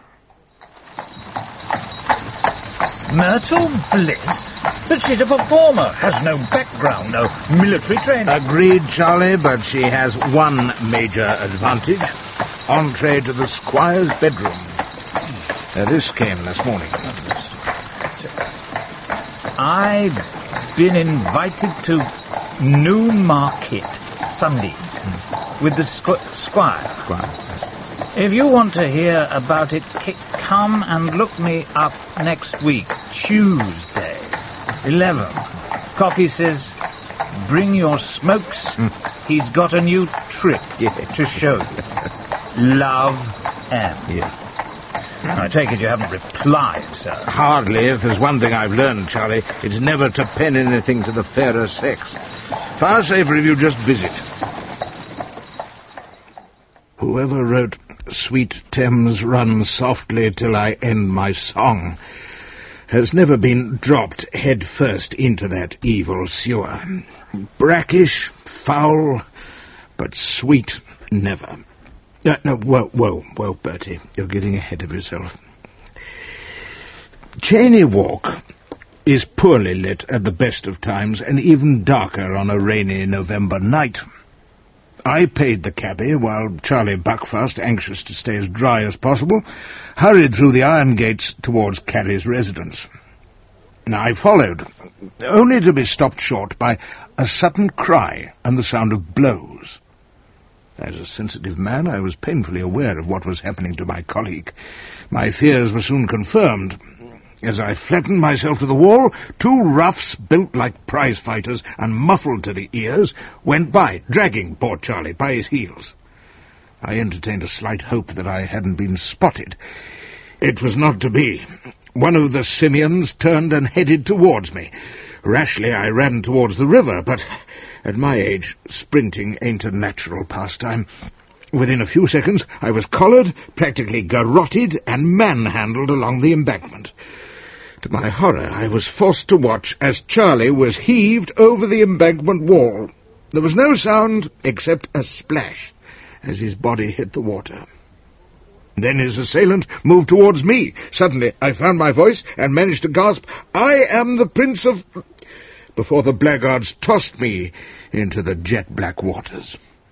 J: Myrtle Bliss? But she's a performer, has no background, no military training.
D: Agreed, Charlie, but she has one major advantage. Entree to the squire's bedroom. This came this morning.
J: I've been invited to Newmarket Sunday with the squire. If you want to hear about it, come and look me up next week, Tuesday, 11. Cocky says, bring your smokes. He's got a new trick to show you. Love, M.
D: Yeah.
J: I take it you haven't replied, sir.
D: Hardly. If there's one thing I've learned, Charlie, it's never to pen anything to the fairer sex. Far safer if you just visit. Whoever wrote Sweet Thames Run Softly Till I End My Song has never been dropped head first into that evil sewer. Brackish, foul, but sweet never. Whoa, Bertie, you're getting ahead of yourself. Cheyne Walk is poorly lit at the best of times, and even darker on a rainy November night. I paid the cabby, while Charlie Buckfast, anxious to stay as dry as possible, hurried through the iron gates towards Carrie's residence. Now I followed, only to be stopped short by a sudden cry and the sound of blows. As a sensitive man, I was painfully aware of what was happening to my colleague. My fears were soon confirmed. As I flattened myself to the wall, two roughs, built like prize fighters and muffled to the ears, went by, dragging poor Charlie by his heels. I entertained a slight hope that I hadn't been spotted. It was not to be. One of the simians turned and headed towards me. Rashly I ran towards the river, but at my age, sprinting ain't a natural pastime. Within a few seconds, I was collared, practically garroted, and manhandled along the embankment. To my horror, I was forced to watch as Charlie was heaved over the embankment wall. There was no sound except a splash as his body hit the water. Then his assailant moved towards me. Suddenly, I found my voice and managed to gasp, "I am the Prince of..." before the blackguards tossed me into the jet-black waters.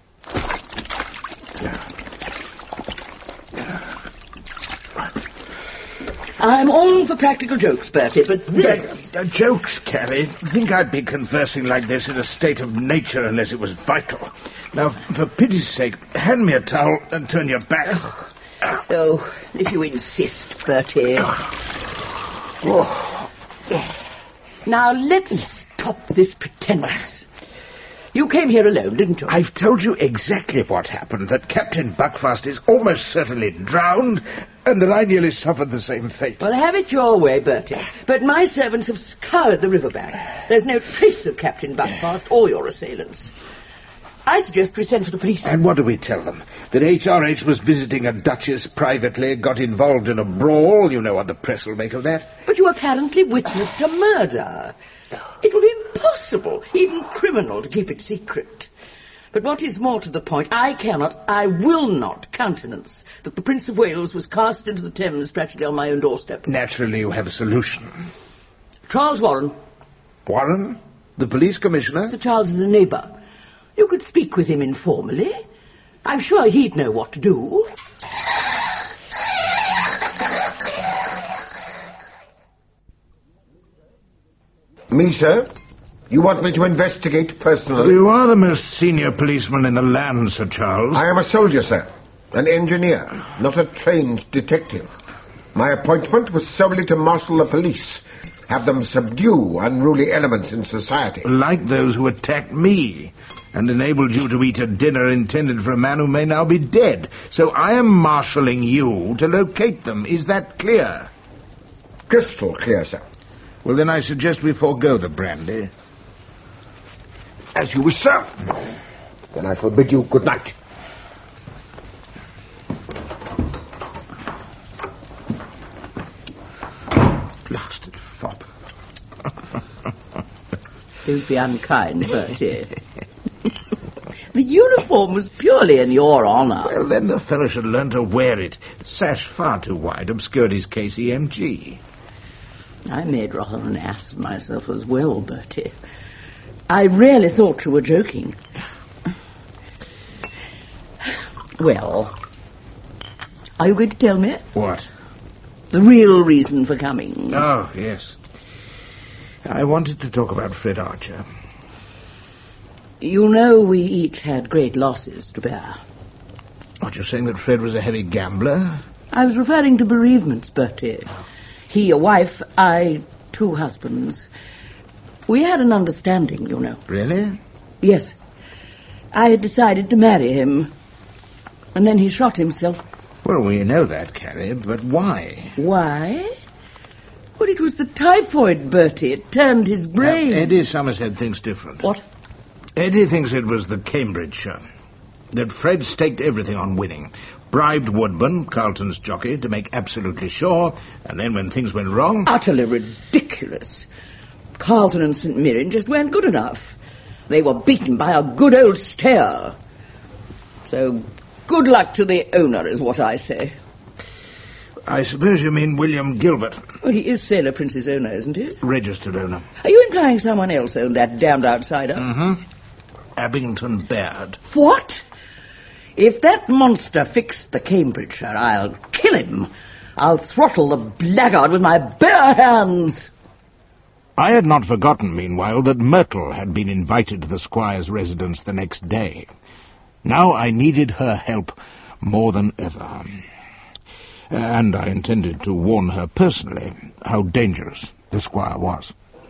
A: I'm all for practical jokes, Bertie, but this...
D: Jokes, Carrie? Think I'd be conversing like this in a state of nature unless it was vital. Now, for pity's sake, hand me a towel and turn your back.
A: Oh, if you insist, Bertie. Now, let's stop this pretense. You came here alone, didn't you?
D: I've told you exactly what happened, that Captain Buckfast is almost certainly drowned, and that I nearly suffered the same fate.
A: Well, have it your way, Bertie. But my servants have scoured the riverbank. There's no trace of Captain Buckfast or your assailants. I suggest we send for the police.
D: And what do we tell them? That HRH was visiting a duchess privately, got involved in a brawl? You know what the press will make of that.
A: But you apparently witnessed a murder. It will be impossible, even criminal, to keep it secret. But what is more to the point, I will not countenance that the Prince of Wales was cast into the Thames practically on my own doorstep.
D: Naturally, you have a solution.
A: Charles Warren.
D: Warren? The police commissioner?
A: Sir Charles is a neighbour. You could speak with him informally. I'm sure he'd know what to do.
H: Me, sir? You want me to investigate personally?
D: You are the most senior policeman in the land, Sir Charles.
H: I am a soldier, sir. An engineer, not a trained detective. My appointment was solely to marshal the police, have them subdue unruly elements in society.
D: Like those who attacked me and enabled you to eat a dinner intended for a man who may now be dead. So I am marshalling you to locate them. Is that clear?
H: Crystal clear, sir.
D: Well, then I suggest we forego the brandy.
H: As you wish, sir. Then I shall bid you good night.
D: fop.
A: Don't be unkind, Bertie. The uniform was purely in your honour.
D: Well, then the fellow should learn to wear it. The sash far too wide obscured his KCMG.
A: I made rather an ass of myself as well, Bertie. I really thought you were joking. Well, are you going to tell me?
D: What?
A: The real reason for coming.
D: Oh, yes. I wanted to talk about Fred Archer.
A: You know we each had great losses to bear.
D: What, you're saying that Fred was a heavy gambler?
A: I was referring to bereavements, Bertie. He a wife, I 2 husbands. We had an understanding, you know.
D: Really?
A: Yes. I had decided to marry him. And then he shot himself.
D: Well, we know that, Carrie, but why?
A: Why? Well, it was the typhoid, Bertie. It turned his brain.
D: Eddie Somerset thinks different.
A: What?
D: Eddie thinks it was the Cambridgeshire. That Fred staked everything on winning. Bribed Woodburn, Carlton's jockey, to make absolutely sure, and then when things went wrong...
A: Utterly ridiculous. Carlton and St. Mirren just weren't good enough. They were beaten by a good old stare. So, good luck to the owner, is what I say.
D: I suppose you mean William Gilbert.
A: Well, he is Sailor Prince's owner, isn't he?
D: Registered owner.
A: Are you implying someone else owned that damned outsider?
D: Mm-hmm. Abington Baird.
A: What? If that monster fixed the Cambridgeshire, I'll kill him. I'll throttle the blackguard with my bare hands.
D: I had not forgotten, meanwhile, that Myrtle had been invited to the squire's residence the next day. Now I needed her help more than ever. And I intended to warn her personally how dangerous the squire was.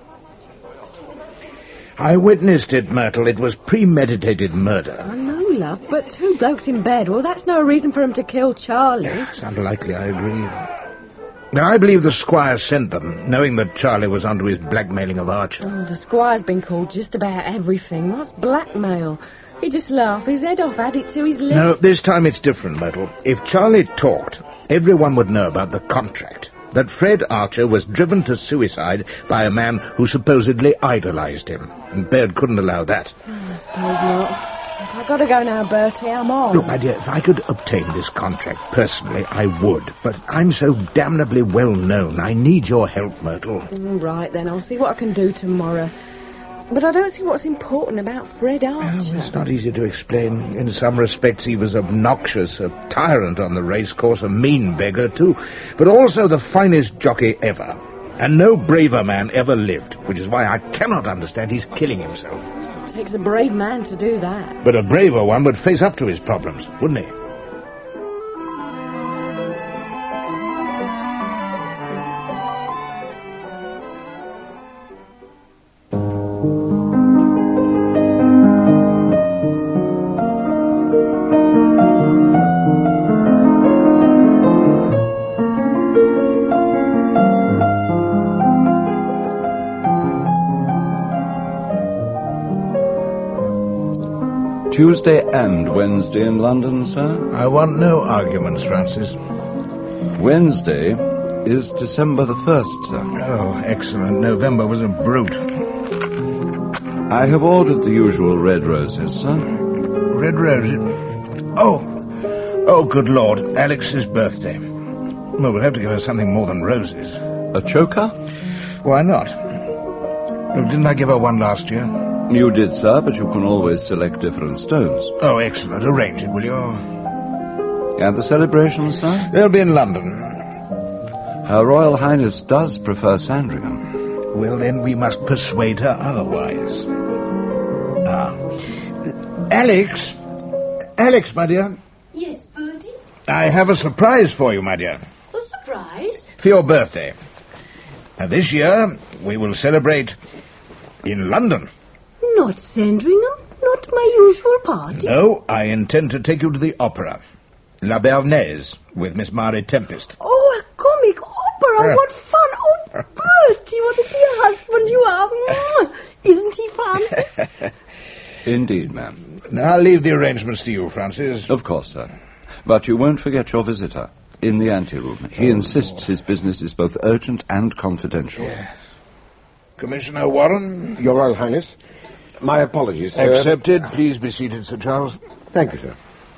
D: I witnessed it, Myrtle. It was premeditated murder.
L: I know, love, but 2 blokes in bed, well, that's no reason for him to kill Charlie.
D: It's unlikely, I agree. Now, I believe the squire sent them, knowing that Charlie was onto his blackmailing of Archer.
L: Oh, the squire's been called just about everything. What's blackmail? He just laughed his head off, add it to his list.
D: No, this time it's different, Myrtle. If Charlie talked, everyone would know about the contract. That Fred Archer was driven to suicide by a man who supposedly idolized him. And Baird couldn't allow that.
L: Oh, I suppose not. I've got to go now, Bertie. I'm on.
D: Look, my dear, if I could obtain this contract personally, I would. But I'm so damnably well known. I need your help, Myrtle.
L: All right, then. I'll see what I can do tomorrow. But I don't see what's important about Fred Archer.
D: Oh, it's not easy to explain. In some respects, he was obnoxious, a tyrant on the racecourse, a mean beggar, too. But also the finest jockey ever. And no braver man ever lived, which is why I cannot understand his killing himself.
L: It takes a brave man to do that.
D: But a braver one would face up to his problems, wouldn't he?
E: Tuesday and Wednesday in London, sir?
D: I want no arguments, Francis.
E: Wednesday is December the 1st, sir.
D: Oh, excellent. November was a brute.
E: I have ordered the usual red roses, sir.
D: Red roses? Oh, good Lord. Alex's birthday. Well, we'll have to give her something more than roses.
E: A choker?
D: Why not? Oh, didn't I give her one last year?
E: You did, sir, but you can always select different stones.
D: Oh, excellent. Arrange it, will you?
E: And the celebrations, sir?
D: They'll be in London.
E: Her Royal Highness does prefer Sandringham.
D: Well, then we must persuade her otherwise. Alex! Alex, my dear.
B: Yes, Bertie?
D: I have a surprise for you, my dear.
B: A surprise?
D: For your birthday. And this year, we will celebrate in London.
B: Not Sandringham? Not my usual party?
D: No, I intend to take you to the opera. La Bernaise, with Miss Mary Tempest.
B: Oh, a comic opera. What fun. Oh, Bertie, what a dear husband you are. Isn't he, Francis?
E: Indeed, ma'am.
D: I'll leave the arrangements to you, Francis.
E: Of course, sir. But you won't forget your visitor. In the anteroom. He insists his business is both urgent and confidential.
D: Yes. Commissioner Warren?
M: Your Royal Highness. My apologies, sir.
D: Accepted. Please be seated, Sir Charles.
M: Thank you,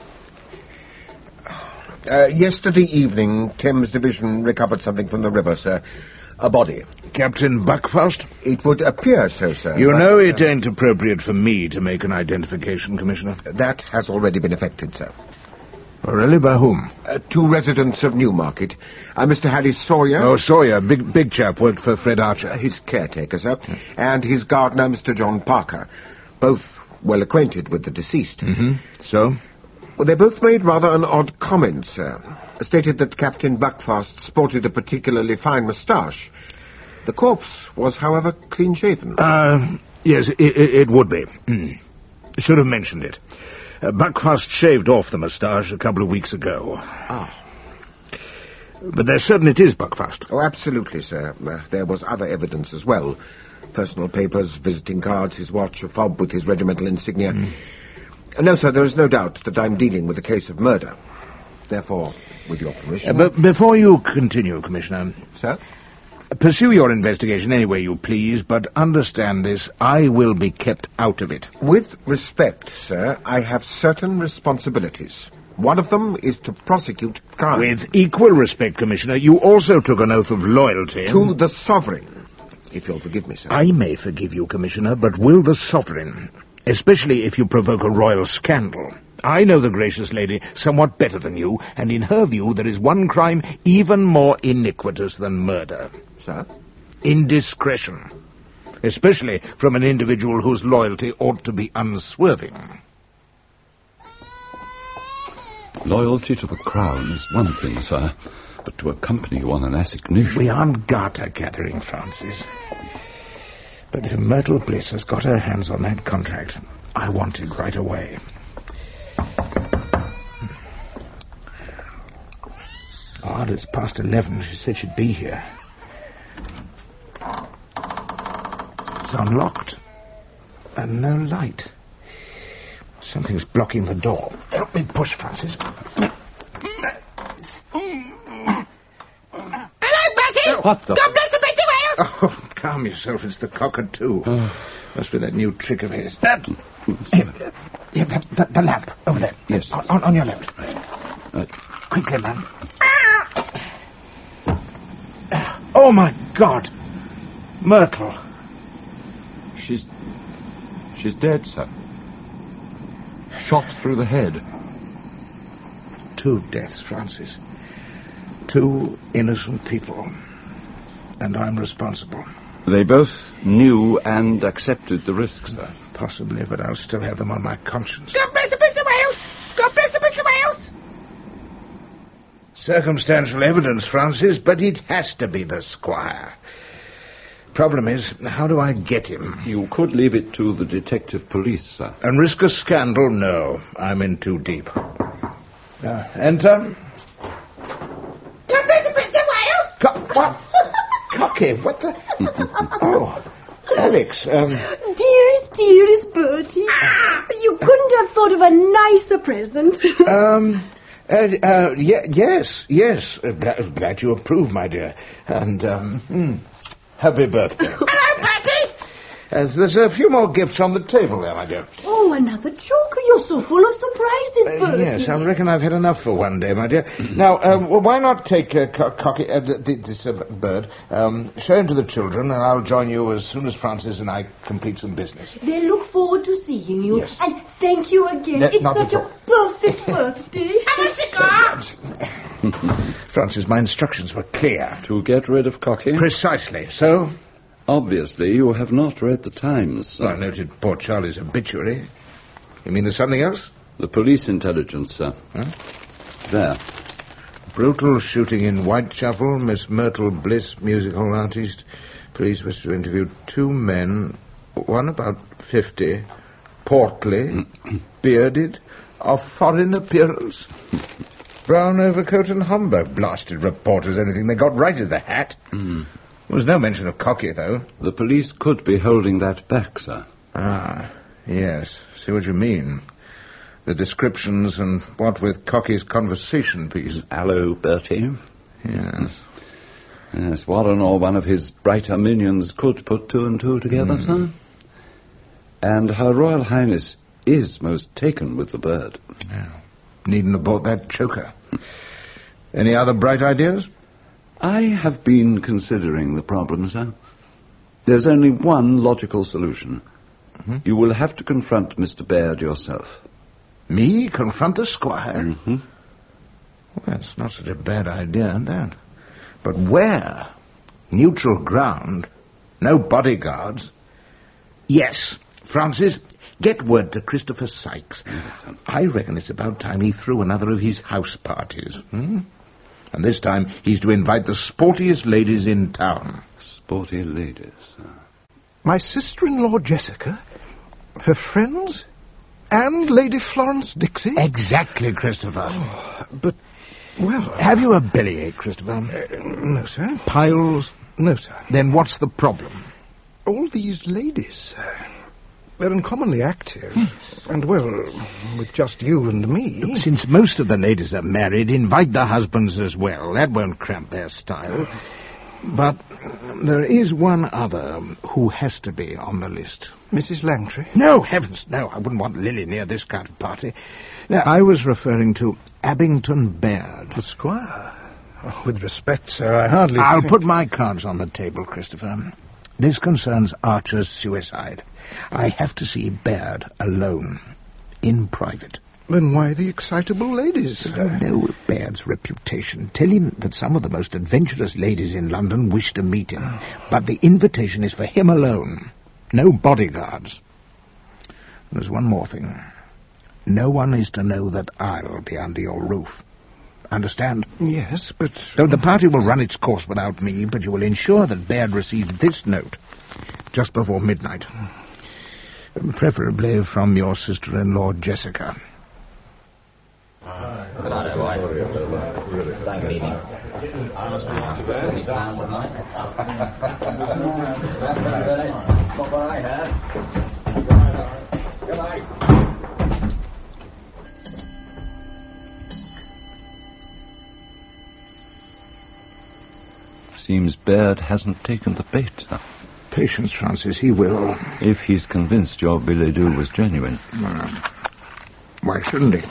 M: sir. Yesterday evening, Thames Division recovered something from the river, sir. A body.
D: Captain Buckfast?
M: It would appear so, sir.
D: You know it ain't appropriate for me to make an identification, Commissioner.
M: That has already been effected, sir.
D: Oh, really? By whom?
M: 2 residents of Newmarket. Mr. Harry Sawyer.
D: Oh, Sawyer. Big chap. Worked for Fred Archer.
M: His caretaker, sir. And his gardener, Mr. John Parker. Both well acquainted with the deceased.
D: Mm-hmm. So?
M: Well, they both made rather an odd comment, sir. Stated that Captain Buckfast sported a particularly fine moustache. The corpse was, however, clean-shaven.
D: Yes, it would be. Should have mentioned it. Buckfast shaved off the moustache a couple of weeks ago.
M: Ah.
D: But they're certain it is Buckfast.
M: Oh, absolutely, sir. There was other evidence as well. Personal papers, visiting cards, his watch, a fob with his regimental insignia. No, sir, there is no doubt that I'm dealing with a case of murder. Therefore, with your permission...
D: But before you continue, Commissioner...
M: Sir?
D: Pursue your investigation any way you please, but understand this, I will be kept out of it.
M: With respect, sir, I have certain responsibilities. One of them is to prosecute crime.
D: With equal respect, Commissioner, you also took an oath of loyalty...
M: To the Sovereign, if you'll forgive me, sir.
D: I may forgive you, Commissioner, but will the Sovereign, especially if you provoke a royal scandal. I know the gracious lady somewhat better than you, and in her view there is one crime even more iniquitous than murder.
M: Sir?
D: Indiscretion. Especially from an individual whose loyalty ought to be unswerving.
E: Loyalty to the crown is one thing, sir, but to accompany you on an assignation...
D: We aren't garter gathering, Francis. But if Myrtle Bliss has got her hands on that contract, I want it right away. Odd, it's past 11. She said she'd be here. It's unlocked. And no light. Something's blocking the door. Help me push, Francis.
N: Hello, Bertie!
D: What the...
N: God bless the Prince of Wales!
D: Oh, calm yourself. It's the cockatoo. Must be that new trick of his. The lamp, over there.
E: Yes.
D: On your left. Quickly, man. Oh, my God! Myrtle.
E: She's dead, sir. Shot through the head.
D: 2 deaths, Francis. 2 innocent people. And I'm responsible.
E: They both knew and accepted the risk, sir.
D: Possibly, but I'll still have them on my conscience.
N: God bless the Prince of Wales! God bless the Prince of Wales!
D: Circumstantial evidence, Francis, but it has to be the Squire. Problem is, how do I get him?
E: You could leave it to the detective police, sir.
D: And risk a scandal? No, I'm in too deep. Enter.
N: God bless the Prince of Wales!
D: What? Cocky, what the... Oh, Alex,
B: Dearest Bertie. You couldn't have thought of a nicer present.
D: Yes. Glad you approve, my dear. And, happy birthday.
N: Hello, Bertie!
D: There's a few more gifts on the table there, my dear.
B: Oh, another joker. You're so full of surprises, Bertie.
D: Yes, I reckon I've had enough for one day, my dear. Now, why not take Cocky, this bird, show him to the children, and I'll join you as soon as Francis and I complete some business.
B: They look forward to seeing you.
D: Yes.
B: And thank you again. It's such a perfect birthday.
N: Have a cigar!
D: Francis, my instructions were clear.
E: To get rid of Cocky?
D: Precisely. So?
E: Obviously, you have not read the Times.
D: Well, I noted poor Charlie's obituary. You mean there's something else?
E: The police intelligence, sir.
D: Huh?
E: There.
D: Brutal shooting in Whitechapel. Miss Myrtle Bliss, musical artist. Police wish to interview 2 men, one about 50, portly, bearded, of foreign appearance. Brown overcoat and Homburg. Blasted reporters, anything they got right is the hat. There was no mention of Cocky, though.
E: The police could be holding that back, sir.
D: Ah, yes. See what you mean. The descriptions and what with Cocky's conversation piece.
O: Hello, Bertie.
D: Yes.
O: Yes, Warren or one of his brighter minions could put two and two together, sir. And Her Royal Highness is most taken with the bird.
D: Yeah. Needn't have bought that choker. Any other bright ideas?
O: I have been considering the problem, sir. There's only one logical solution. You will have to confront Mr. Baird yourself.
D: Me? Confront the squire?
O: Mm-hmm.
D: Well, it's not such a bad idea, that. But where? Neutral ground? No bodyguards? Yes, Francis, get word to Christopher Sykes. I reckon it's about time he threw another of his house parties. And this time he's to invite the sportiest ladies in town.
O: Sporty ladies, sir.
K: My sister-in-law Jessica, her friends, and Lady Florence Dixie?
D: Exactly, Christopher.
K: But, well...
D: Have you a bellyache, Christopher?
K: No, sir.
D: Piles?
K: No, sir.
D: Then what's the problem?
K: All these ladies, sir. They're uncommonly active. And, well, with just you and me...
D: Look, since most of the ladies are married, invite the husbands as well. That won't cramp their style. But there is one other who has to be on the list.
K: Mrs. Langtry?
D: No, heavens, no. I wouldn't want Lily near this kind of party. Now, I was referring to Abington Baird.
K: The squire? Oh, with respect, sir, I hardly...
D: I'll put my cards on the table, Christopher. This concerns Archer's suicide. I have to see Baird alone, in private.
K: Then why the excitable ladies?
D: I know Baird's reputation. Tell him that some of the most adventurous ladies in London wish to meet him, but the invitation is for him alone. No bodyguards. There's one more thing. No one is to know that I'll be under your roof. Understand?
K: Yes, but...
D: So the party will run its course without me, but you will ensure that Baird receives this note just before midnight. Preferably from your sister-in-law, Jessica.
O: Seems Baird hasn't taken the bait, sir.
D: Patience, Francis, he will.
O: If he's convinced your billet-doux was genuine.
D: Why shouldn't he?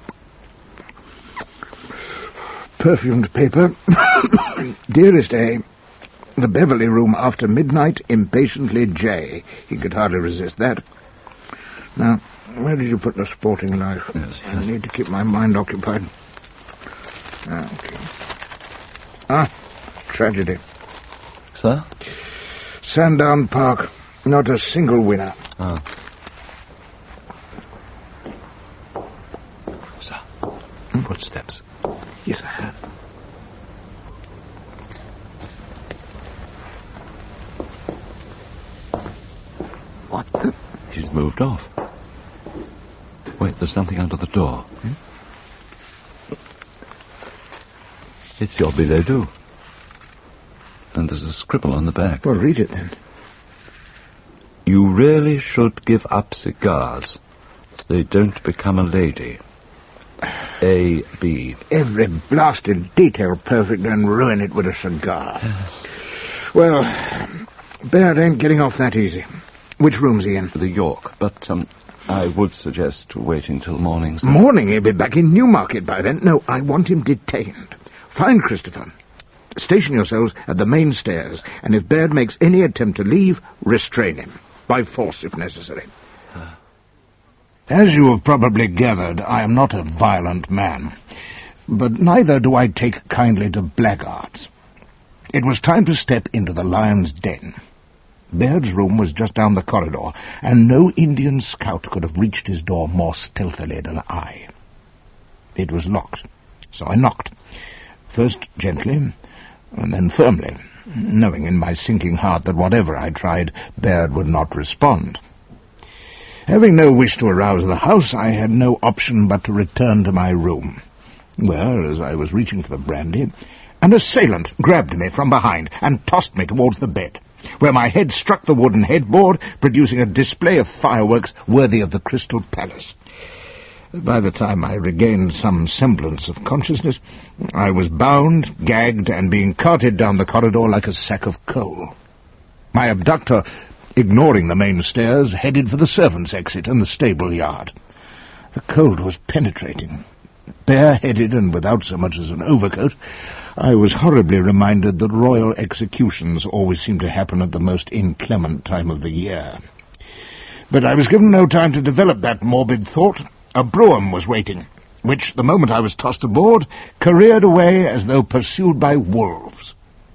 D: Perfumed paper. Dearest A, the Beverley room after midnight, impatiently J. He could hardly resist that. Now, where did you put the sporting life?
O: Yes.
D: I need to keep my mind occupied. Okay. Tragedy.
O: Sir?
D: Sandown Park. Not a single winner.
O: Sir, footsteps.
D: Yes, I have. What the...
O: He's moved off. Wait, there's something under the door. It's your billet-doux. And there's a scribble on the back.
D: Well, read it then.
O: You really should give up cigars. They don't become a lady. A.B.
D: Every blasted detail perfect and ruin it with a cigar. Well, Baird ain't getting off that easy. Which room's he in?
O: The York, but I would suggest waiting till morning. Sir.
D: Morning? He'll be back in Newmarket by then. No, I want him detained. Find Christopher. Station yourselves at the main stairs, and if Baird makes any attempt to leave, restrain him. By force, if necessary. As you have probably gathered, I am not a violent man, but neither do I take kindly to blackguards. It was time to step into the lion's den. Baird's room was just down the corridor, and no Indian scout could have reached his door more stealthily than I. It was locked, so I knocked, first gently, and then firmly, knowing in my sinking heart that whatever I tried, Baird would not respond. Having no wish to arouse the house, I had no option but to return to my room, where, as I was reaching for the brandy, an assailant grabbed me from behind and tossed me towards the bed, where my head struck the wooden headboard, producing a display of fireworks worthy of the Crystal Palace. By the time I regained some semblance of consciousness, I was bound, gagged, and being carted down the corridor like a sack of coal. My abductor, ignoring the main stairs, headed for the servants' exit and the stable yard. The cold was penetrating. Bareheaded and without so much as an overcoat, I was horribly reminded that royal executions always seem to happen at the most inclement time of the year. But I was given no time to develop that morbid thought. A brougham was waiting, which, the moment I was tossed aboard, careered away as though pursued by wolves.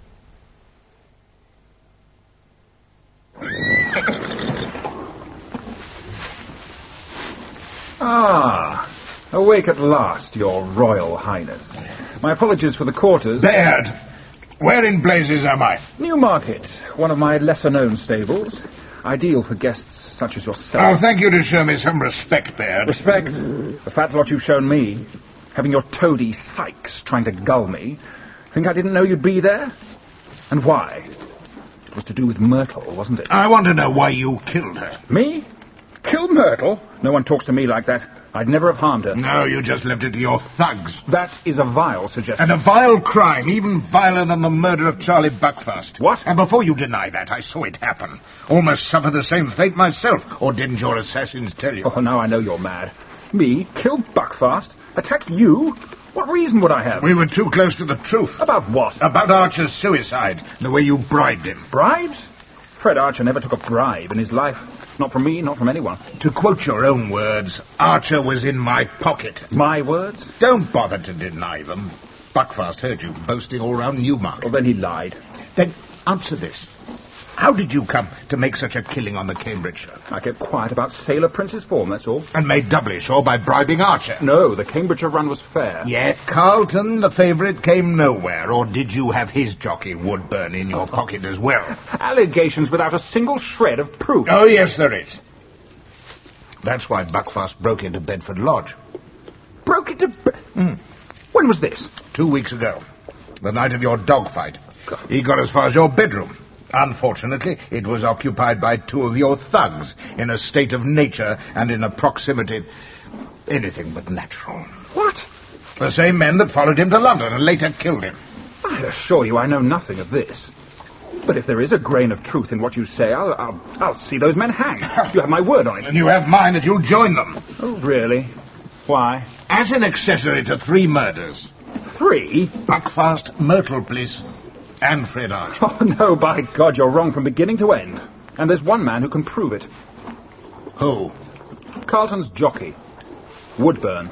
P: Ah, awake at last, Your Royal Highness. My apologies for the quarters.
D: Baird, where in blazes am I?
P: Newmarket, one of my lesser-known stables. Ideal for guests such as yourself.
D: I'll thank you to show me some respect, Baird.
P: Respect? The fat lot you've shown me. Having your toady Sykes trying to gull me. Think I didn't know you'd be there? And why? It was to do with Myrtle, wasn't it?
D: I want to know why you killed her.
P: Me? Kill Myrtle? No one talks to me like that. I'd never have harmed her.
D: No, you just left it to your thugs.
P: That is a vile suggestion.
D: And a vile crime, even viler than the murder of Charlie Buckfast.
P: What?
D: And before you deny that, I saw it happen. Almost suffered the same fate myself. Or didn't your assassins tell you?
P: Oh, now I know you're mad. Me? Kill Buckfast? Attack you? What reason would I have?
D: We were too close to the truth.
P: About what?
D: About Archer's suicide. The way you bribed him.
P: Bribed? Fred Archer never took a bribe in his life. Not from me, not from anyone.
D: To quote your own words, Archer was in my pocket.
P: My words?
D: Don't bother to deny them. Buckfast heard you boasting all round Newmarket.
P: Well, then he lied.
D: Then answer this. How did you come to make such a killing on the Cambridgeshire?
P: I kept quiet about Sailor Prince's form, that's all.
D: And made doubly sure by bribing Archer?
P: No, the Cambridgeshire run was fair.
D: Yet Carlton, the favourite, came nowhere. Or did you have his jockey, Woodburn, in your pocket as well?
P: Allegations without a single shred of proof.
D: Oh, yes, there is. That's why Buckfast broke into Bedford Lodge.
P: Broke into... When was this?
D: 2 weeks ago. The night of your dogfight. He got as far as your bedroom. Unfortunately, it was occupied by two of your thugs, in a state of nature and in a proximity anything but natural.
P: What?
D: The same men that followed him to London and later killed him.
P: I assure you I know nothing of this. But if there is a grain of truth in what you say, I'll see those men hanged. You have my word on it.
D: And you have mine that you'll join them.
P: Oh, really? Why?
D: As an accessory to 3 murders.
P: 3?
D: Buckfast, Myrtle Bliss, and Fred Archer.
P: Oh, no, by God, you're wrong from beginning to end. And there's one man who can prove it.
D: Who?
P: Carlton's jockey. Woodburn.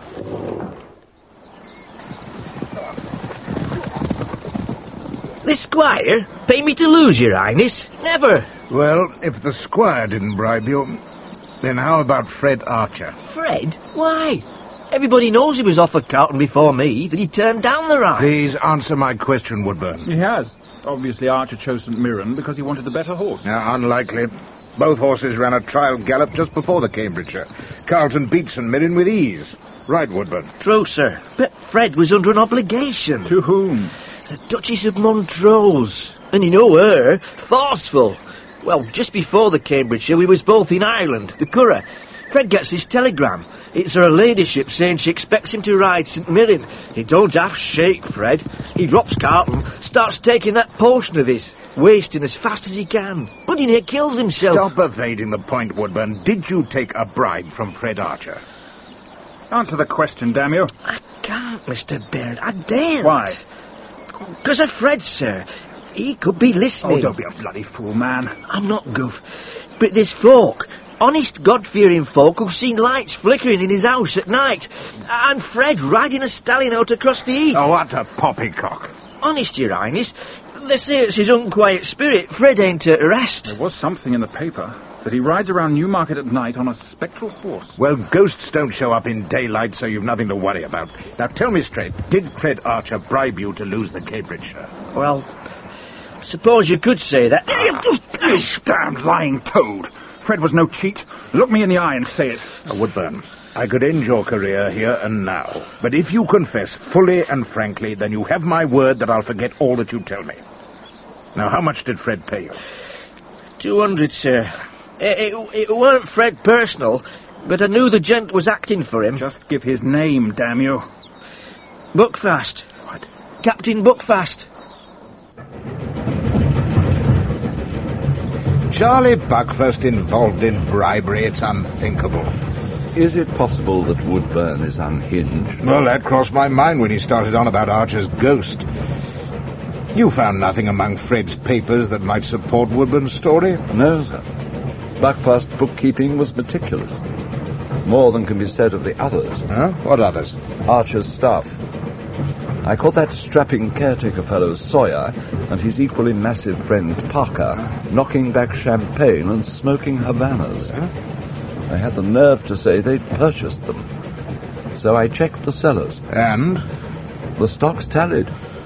Q: The squire? Pay me to lose, Your Highness? Never.
D: Well, if the squire didn't bribe you, then how about Fred Archer?
Q: Fred? Why? Everybody knows he was offered Carlton before me, that he turned down the ride.
D: Please answer my question, Woodburn.
P: He has. Obviously, Archer chose St. Mirren because he wanted the better horse.
D: Unlikely. Both horses ran a trial gallop just before the Cambridgeshire. Carlton beat St. Mirren with ease. Right, Woodburn?
Q: True, sir. But Fred was under an obligation.
P: To whom?
Q: The Duchess of Montrose. And you know her. Forceful. Well, just before the Cambridgeshire, we was both in Ireland, the Curragh. Fred gets his telegram. It's her ladyship saying she expects him to ride St. Mirren. He don't half shake, Fred. He drops Carlton, starts taking that potion of his, wasting as fast as he can. Bloody near kills himself.
D: Stop evading the point, Woodburn. Did you take a bribe from Fred Archer?
P: Answer the question, damn you.
Q: I can't, Mr. Baird. I daren't.
P: Why?
Q: Because of Fred, sir. He could be listening.
P: Oh, don't be a bloody fool, man.
Q: I'm not, Guff. But there's folk, honest God-fearing folk, who've seen lights flickering in his house at night. And Fred riding a stallion out across the heath.
D: Oh, what a poppycock.
Q: Honest, Your Highness. They say it's his unquiet spirit. Fred ain't at rest.
P: There was something in the paper that he rides around Newmarket at night on a spectral horse.
D: Well, ghosts don't show up in daylight, so you've nothing to worry about. Now, tell me straight, did Fred Archer bribe you to lose the Cambridgeshire?
Q: Well, I suppose you could say that.
P: You damned lying toad. Fred was no cheat. Look me in the eye and say it.
D: Woodburn, I could end your career here and now. But if you confess fully and frankly, then you have my word that I'll forget all that you tell me. Now, how much did Fred pay you?
Q: 200, sir. It weren't Fred personal. but I knew the gent was acting for him.
P: Just give his name, damn you.
Q: Buckfast.
P: What?
Q: Captain Buckfast.
D: Charlie Buckfast involved in bribery, it's unthinkable.
O: Is it possible that Woodburn is unhinged?
D: Well, that crossed my mind when he started on about Archer's ghost. You found nothing among Fred's papers that might support Woodburn's story?
O: No, sir. Buckfast's bookkeeping was meticulous. More than can be said of the others.
D: Huh? What others?
O: Archer's staff. I caught that strapping caretaker fellow Sawyer and his equally massive friend Parker knocking back champagne and smoking Havanas. I had the nerve to say they'd purchased them. So I checked the cellars.
D: And?
O: The stocks tallied.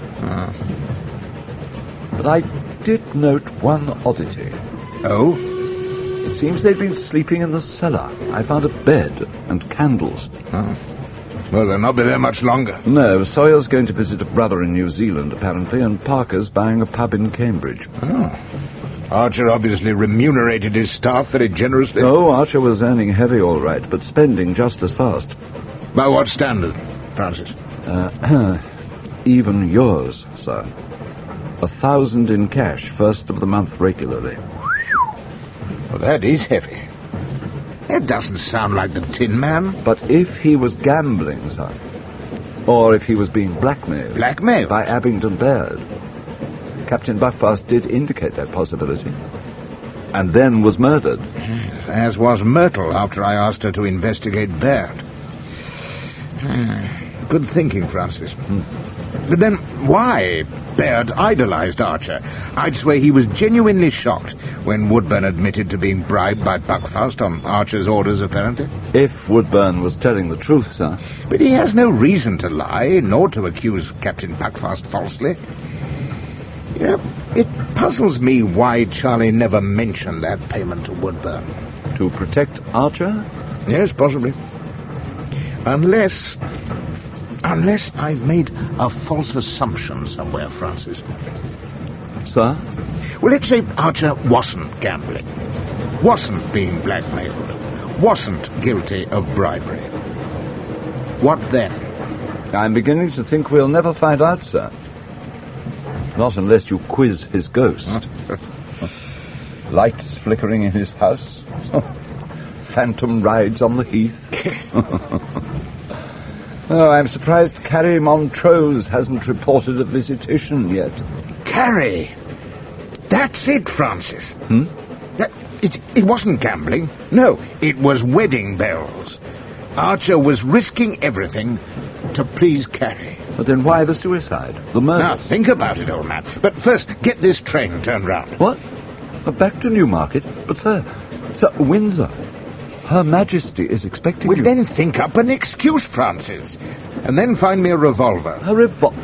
O: But I did note one oddity.
D: Oh?
O: It seems they'd been sleeping in the cellar. I found a bed and candles.
D: Oh. Well, they'll not be there much longer.
O: No, Sawyer's going to visit a brother in New Zealand, apparently, and Parker's buying a pub in Cambridge.
D: Oh. Archer obviously remunerated his staff very generously.
O: Oh, Archer was earning heavy, all right, but spending just as fast.
D: By what standard, Francis?
O: Even yours, sir. 1,000 in cash, first of the month regularly.
D: Well, that is heavy. That doesn't sound like the Tin Man.
O: But if he was gambling, sir, or if he was being blackmailed...
D: Blackmailed?
O: By Abingdon Baird. Captain Buckfast did indicate that possibility. And then was murdered.
D: As was Myrtle after I asked her to investigate Baird. Good thinking, Francis. But then, why Baird idolized Archer? I'd swear he was genuinely shocked when Woodburn admitted to being bribed by Buckfast on Archer's orders, apparently.
O: If Woodburn was telling the truth, sir.
D: But he has no reason to lie, nor to accuse Captain Buckfast falsely. You know, it puzzles me why Charlie never mentioned that payment to Woodburn.
O: To protect Archer?
D: Yes, possibly. Unless I've made a false assumption somewhere, Francis.
O: Sir?
D: Well, let's say Archer wasn't gambling, wasn't being blackmailed, wasn't guilty of bribery. What then?
O: I'm beginning to think we'll never find out, sir. Not unless you quiz his ghost. Lights flickering in his house. Phantom rides on the heath. Oh, I'm surprised Carrie Montrose hasn't reported a visitation yet.
D: Carrie? That's it, Francis. It wasn't gambling. No, it was wedding bells. Archer was risking everything to please Carrie.
O: But then why the suicide? The murder?
D: Now, think about it, old man. But first, get this train turned round.
O: What? Back to Newmarket? But, sir, Windsor. Her Majesty is expecting you.
D: Well, then think up an excuse, Francis. And then find me a revolver.
O: A revolver?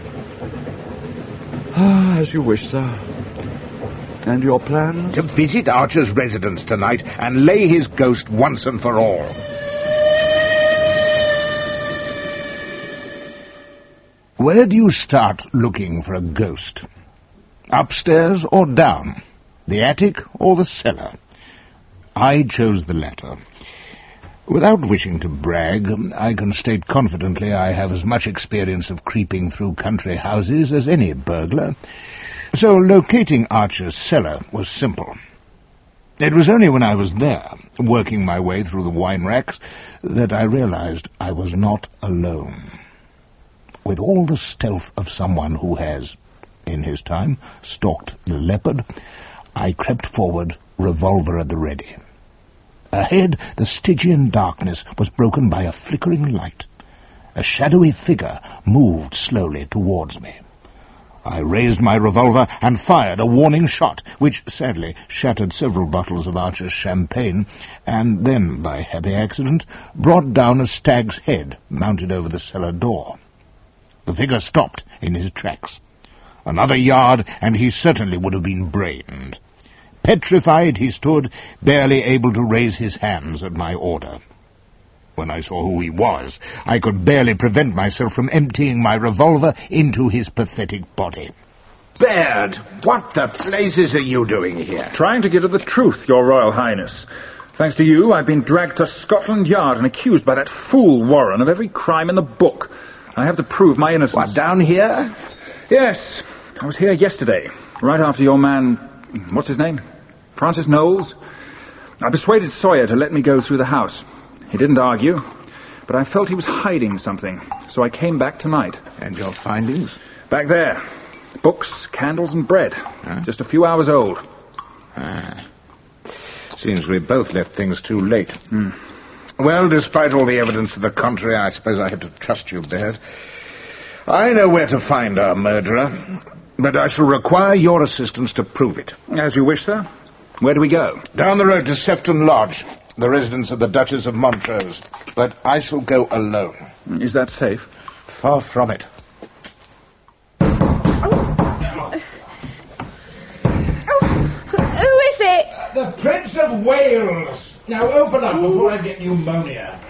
O: As you wish, sir. And your plans?
D: To visit Archer's residence tonight and lay his ghost once and for all. Where do you start looking for a ghost? Upstairs or down? The attic or the cellar? I chose the latter. Without wishing to brag, I can state confidently I have as much experience of creeping through country houses as any burglar, so locating Archer's cellar was simple. It was only when I was there, working my way through the wine racks, that I realized I was not alone. With all the stealth of someone who has, in his time, stalked the leopard, I crept forward, revolver at the ready. Ahead, the Stygian darkness was broken by a flickering light. A shadowy figure moved slowly towards me. I raised my revolver and fired a warning shot, which sadly shattered several bottles of Archer's champagne, and then, by happy accident, brought down a stag's head mounted over the cellar door. The figure stopped in his tracks. Another yard, and he certainly would have been brained. Petrified he stood, barely able to raise his hands at my order. When I saw who he was, I could barely prevent myself from emptying my revolver into his pathetic body. Baird, what the blazes are you doing here?
P: Trying to get at the truth, Your Royal Highness. Thanks to you, I've been dragged to Scotland Yard and accused by that fool Warren of every crime in the book. I have to prove my innocence.
D: What, down here?
P: Yes. I was here yesterday, right after your man... What's his name? Francis Knowles? I persuaded Sawyer to let me go through the house. He didn't argue, but I felt he was hiding something, so I came back tonight.
D: And your findings?
P: Back there. Books, candles, and bread. Huh? Just a few hours old.
D: Seems we both left things too late. Well, despite all the evidence to the contrary, I suppose I have to trust you, Baird. I know where to find our murderer, but I shall require your assistance to prove it.
P: As you wish, sir. Where do we go?
D: Down the road to Sefton Lodge, the residence of the Duchess of Montrose. But I shall go alone.
P: Is that safe?
D: Far from it.
L: Who is it?
D: The Prince of Wales. Now open up before I get pneumonia.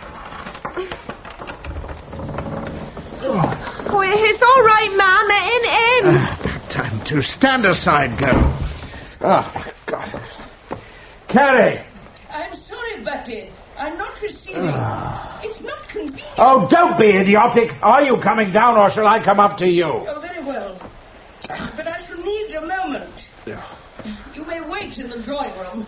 L: Oh, it's all right, ma'am. In.
D: Time to stand aside, girl. Oh, my God. Carrie!
A: I'm sorry, Bertie. I'm not receiving. It's not convenient.
D: Oh, don't be idiotic. Are you coming down, or shall I come up to you?
A: Oh, very well. But I shall need a moment. You may wait in the drawing room.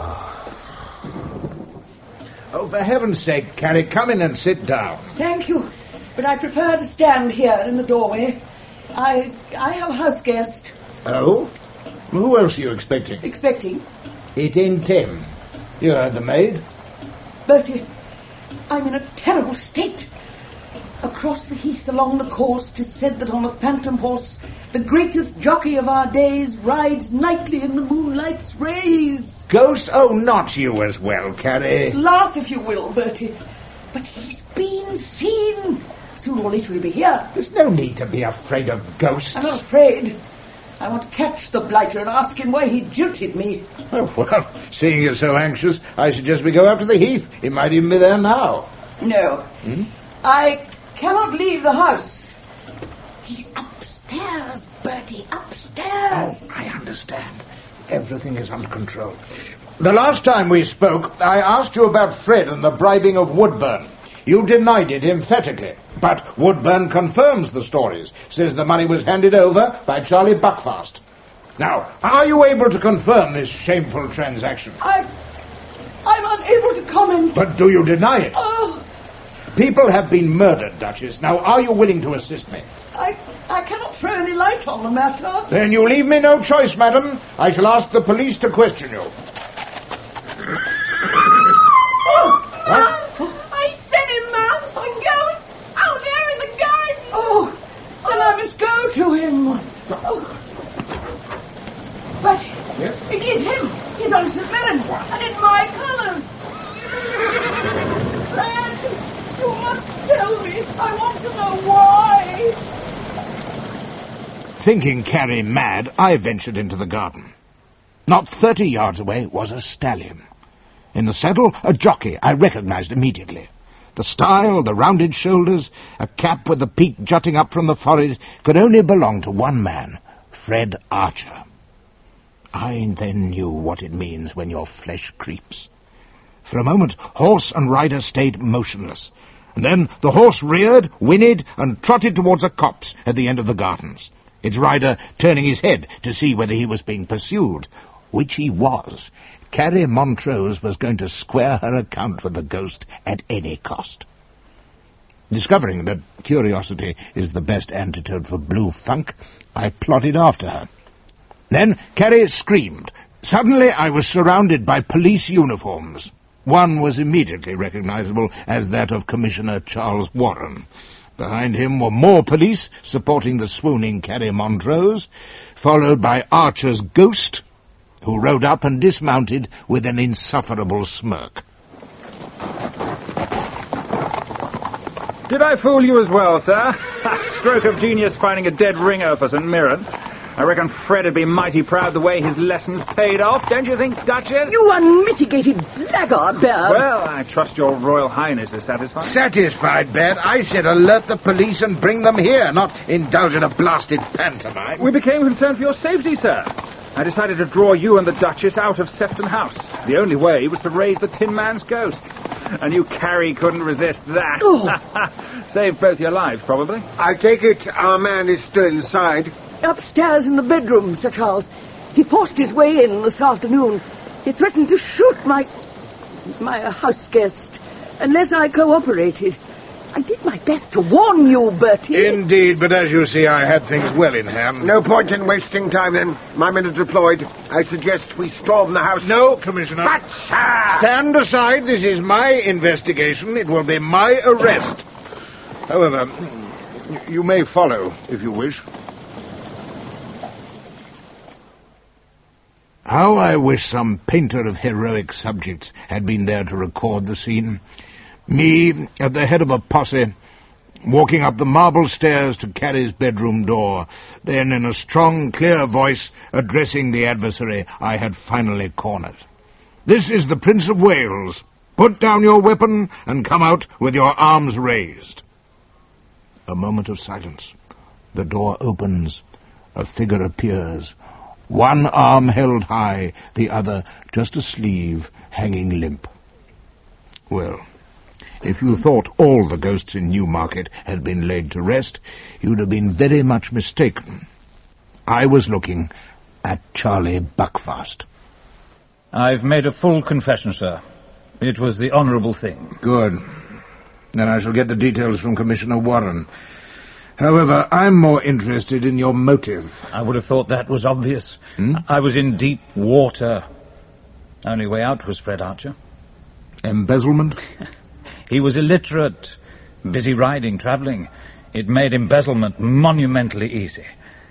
D: Oh, for heaven's sake, Carrie, come in and sit down.
A: Thank you, but I prefer to stand here in the doorway. I have a house guest.
D: Oh? Who else are you expecting?
A: Expecting?
D: It ain't Tim. You heard the maid.
A: Bertie, I'm in a terrible state. Across the heath along the course, 'tis said that on a phantom horse the greatest jockey of our days rides nightly in the moonlight's rays.
D: Ghost? Oh, not you as well, Carrie.
A: Laugh if you will, Bertie. But he's been seen. Sooner or later he'll be here.
D: There's no need to be afraid of ghosts.
A: I'm not afraid. I want to catch the blighter and ask him why he jilted me.
D: Oh, well, seeing you're so anxious, I suggest we go up to the heath. He might even be there now.
A: No. I cannot leave the house. He's upstairs, Bertie, upstairs.
D: Oh, I understand. Everything is under control. The last time we spoke, I asked you about Fred and the bribing of Woodburn. You denied it emphatically, but Woodburn confirms the stories, says the money was handed over by Charlie Buckfast. Now, are you able to confirm this shameful transaction?
A: I'm unable to comment.
D: But do you deny it?
A: Oh.
D: People have been murdered, Duchess. Now, are you willing to assist me?
A: I cannot throw any light on the matter.
D: Then you leave me no choice, madam. I shall ask the police to question you.
L: I said it, ma'am. A ghost out there in the garden.
A: Oh, then I must go to him. Oh. But it is him. He's on St. Mirren. And in my colours. Fred, you must tell me. I want to know why.
D: Thinking Carrie mad, I ventured into the garden. Not 30 yards away was a stallion. In the saddle, a jockey I recognized immediately. The style, the rounded shoulders, a cap with the peak jutting up from the forehead could only belong to one man, Fred Archer. I then knew what it means when your flesh creeps. For a moment, horse and rider stayed motionless, and then the horse reared, whinnied, and trotted towards a copse at the end of the gardens, its rider turning his head to see whether he was being pursued, which he was. Carrie Montrose was going to square her account with the ghost at any cost. Discovering that curiosity is the best antidote for blue funk, I plodded after her. Then Carrie screamed. Suddenly I was surrounded by police uniforms. One was immediately recognizable as that of Commissioner Charles Warren. Behind him were more police supporting the swooning Carrie Montrose, followed by Archer's ghost, who rode up and dismounted with an insufferable smirk.
P: Did I fool you as well, sir? Stroke of genius finding a dead ringer for St. Mirren. I reckon Fred would be mighty proud the way his lessons paid off, don't you think, Duchess?
A: You unmitigated blackguard, Baird.
P: Well, I trust your Royal Highness is satisfied.
D: Satisfied, Baird? I said alert the police and bring them here, not indulge in a blasted pantomime.
P: We became concerned for your safety, sir. I decided to draw you and the Duchess out of Sefton House. The only way was to raise the Tin Man's ghost. And you Carrie couldn't resist that.
A: Oh.
P: Saved both your lives, probably.
M: I take it our man is still inside.
A: Upstairs in the bedroom, Sir Charles. He forced his way in this afternoon. He threatened to shoot my house guest unless I cooperated. I did my best to warn you, Bertie.
D: Indeed, but as you see, I had things well in hand.
M: No point in wasting time, then. My men are deployed. I suggest we storm the house.
D: No, Commissioner.
M: But, sir!
D: Stand aside. This is my investigation. It will be my arrest. However, you may follow, if you wish. How I wish some painter of heroic subjects had been there to record the scene. Me, at the head of a posse, walking up the marble stairs to Carrie's bedroom door, then in a strong, clear voice addressing the adversary I had finally cornered. This is the Prince of Wales. Put down your weapon and come out with your arms raised. A moment of silence. The door opens. A figure appears. One arm held high, the other just a sleeve hanging limp. Well, if you thought all the ghosts in Newmarket had been laid to rest, you'd have been very much mistaken. I was looking at Charlie Buckfast.
J: I've made a full confession, sir. It was the honourable thing.
D: Good. Then I shall get the details from Commissioner Warren. However, I'm more interested in your motive.
J: I would have thought that was obvious. I was in deep water. Only way out was Fred Archer.
D: Embezzlement?
J: He was illiterate, busy riding, travelling. It made embezzlement monumentally easy.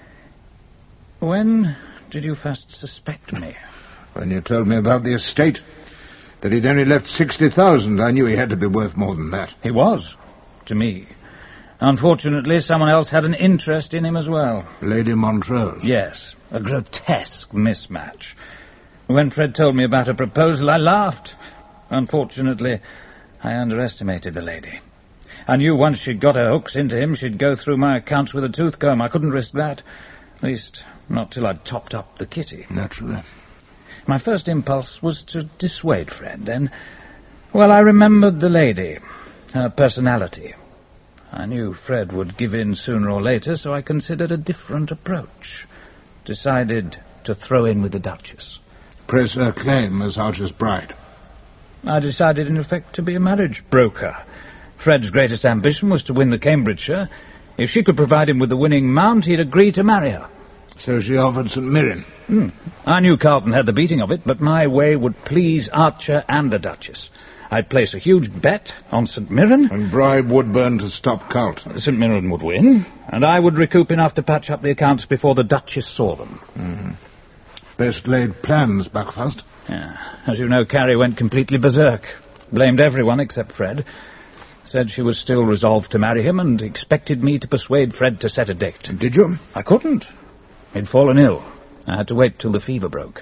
J: When did you first suspect me?
D: When you told me about the estate. That he'd only left 60,000, I knew he had to be worth more than that.
J: He was, to me. Unfortunately, someone else had an interest in him as well.
D: Lady Montrose?
J: Yes, a grotesque mismatch. When Fred told me about her proposal, I laughed. Unfortunately, I underestimated the lady. I knew once she'd got her hooks into him, she'd go through my accounts with a tooth comb. I couldn't risk that. At least, not till I'd topped up the kitty.
D: Naturally.
J: My first impulse was to dissuade Fred. Then, well, I remembered the lady, her personality. I knew Fred would give in sooner or later, so I considered a different approach. Decided to throw in with the Duchess.
D: Press her claim as Archer's bride.
J: I decided, in effect, to be a marriage broker. Fred's greatest ambition was to win the Cambridgeshire. If she could provide him with the winning mount, he'd agree to marry her.
D: So she offered St. Mirren?
J: I knew Carlton had the beating of it, but my way would please Archer and the Duchess. I'd place a huge bet on St. Mirren.
D: And bribe Woodburn to stop Carlton.
J: St. Mirren would win, and I would recoup enough to patch up the accounts before the Duchess saw them.
D: Best laid plans, Buckfast.
J: Yeah. As you know, Carrie went completely berserk. Blamed everyone except Fred. Said she was still resolved to marry him and expected me to persuade Fred to set a date.
D: Did you?
J: I couldn't. He'd fallen ill. I had to wait till the fever broke.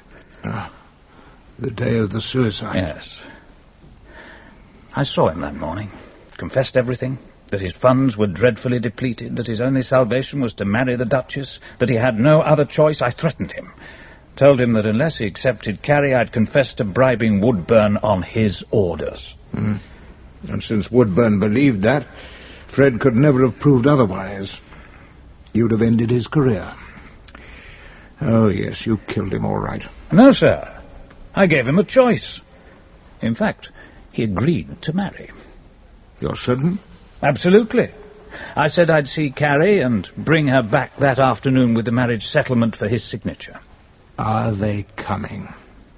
D: The day of the suicide.
J: Yes. I saw him that morning. Confessed everything. That his funds were dreadfully depleted. That his only salvation was to marry the Duchess. That he had no other choice. I threatened him. Told him that unless he accepted Carrie, I'd confess to bribing Woodburn on his orders.
D: And since Woodburn believed that, Fred could never have proved otherwise. You'd have ended his career. Oh, yes, you killed him all right.
J: No, sir. I gave him a choice. In fact, he agreed to marry.
D: You're certain?
J: Absolutely. I said I'd see Carrie and bring her back that afternoon with the marriage settlement for his signature.
D: Are they coming?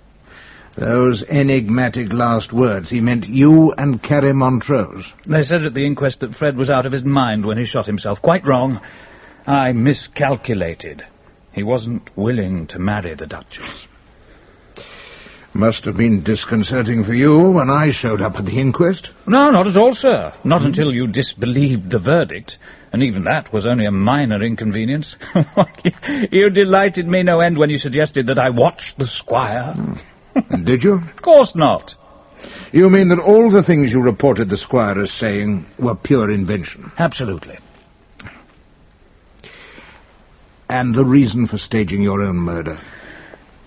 D: Those enigmatic last words. He meant you and Carrie Montrose.
J: They said at the inquest that Fred was out of his mind when he shot himself. Quite wrong. I miscalculated. He wasn't willing to marry the Duchess.
D: Must have been disconcerting for you when I showed up at the inquest.
J: No, not at all, sir. Not until you disbelieved the verdict. And even that was only a minor inconvenience. You delighted me no end when you suggested that I watch the Squire.
D: Did you?
J: Of course not.
D: You mean that all the things you reported the Squire as saying were pure invention?
J: Absolutely.
D: And the reason for staging your own murder?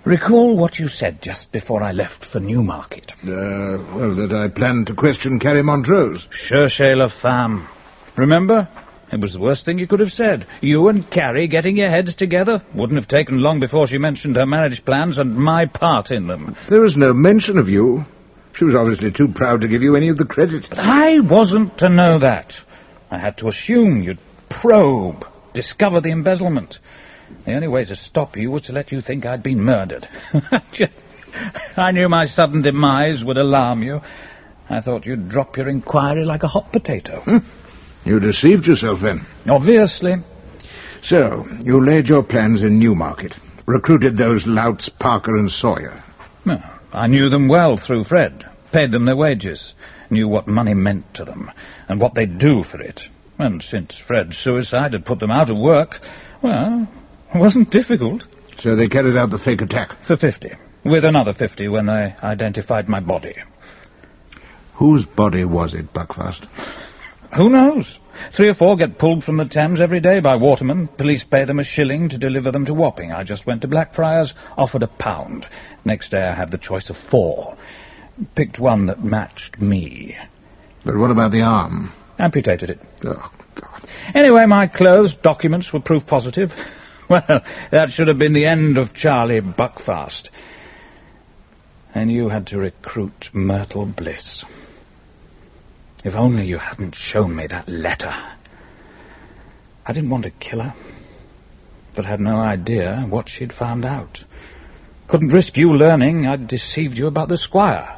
J: Recall what you said just before I left for Newmarket.
D: Well, that I planned to question Carrie Montrose.
J: Cherchez la femme. Remember? It was the worst thing you could have said. You and Carrie getting your heads together. Wouldn't have taken long before she mentioned her marriage plans and my part in them.
D: There was no mention of you. She was obviously too proud to give you any of the credit.
J: But I wasn't to know that. I had to assume you'd probe, discover the embezzlement. The only way to stop you was to let you think I'd been murdered. I knew my sudden demise would alarm you. I thought you'd drop your inquiry like a hot potato.
D: You deceived yourself, then?
J: Obviously.
D: So, you laid your plans in Newmarket, recruited those louts Parker and Sawyer.
J: Well, I knew them well through Fred, paid them their wages, knew what money meant to them, and what they'd do for it. And since Fred's suicide had put them out of work, well, it wasn't difficult.
D: So they carried out the fake attack?
J: For 50, with another 50 when they identified my body.
D: Whose body was it, Buckfast?
J: Who knows? 3 or 4 get pulled from the Thames every day by watermen. Police pay them $1 to deliver them to Wapping. I just went to Blackfriars, offered £1. Next day I had the choice of 4. Picked one that matched me.
D: But what about the arm?
J: Amputated it.
D: Oh, God.
J: Anyway, my clothes, documents were proof positive. Well, that should have been the end of Charlie Buckfast. And you had to recruit Myrtle Bliss. If only you hadn't shown me that letter. I didn't want to kill her, but had no idea what she'd found out. Couldn't risk you learning I'd deceived you about the squire.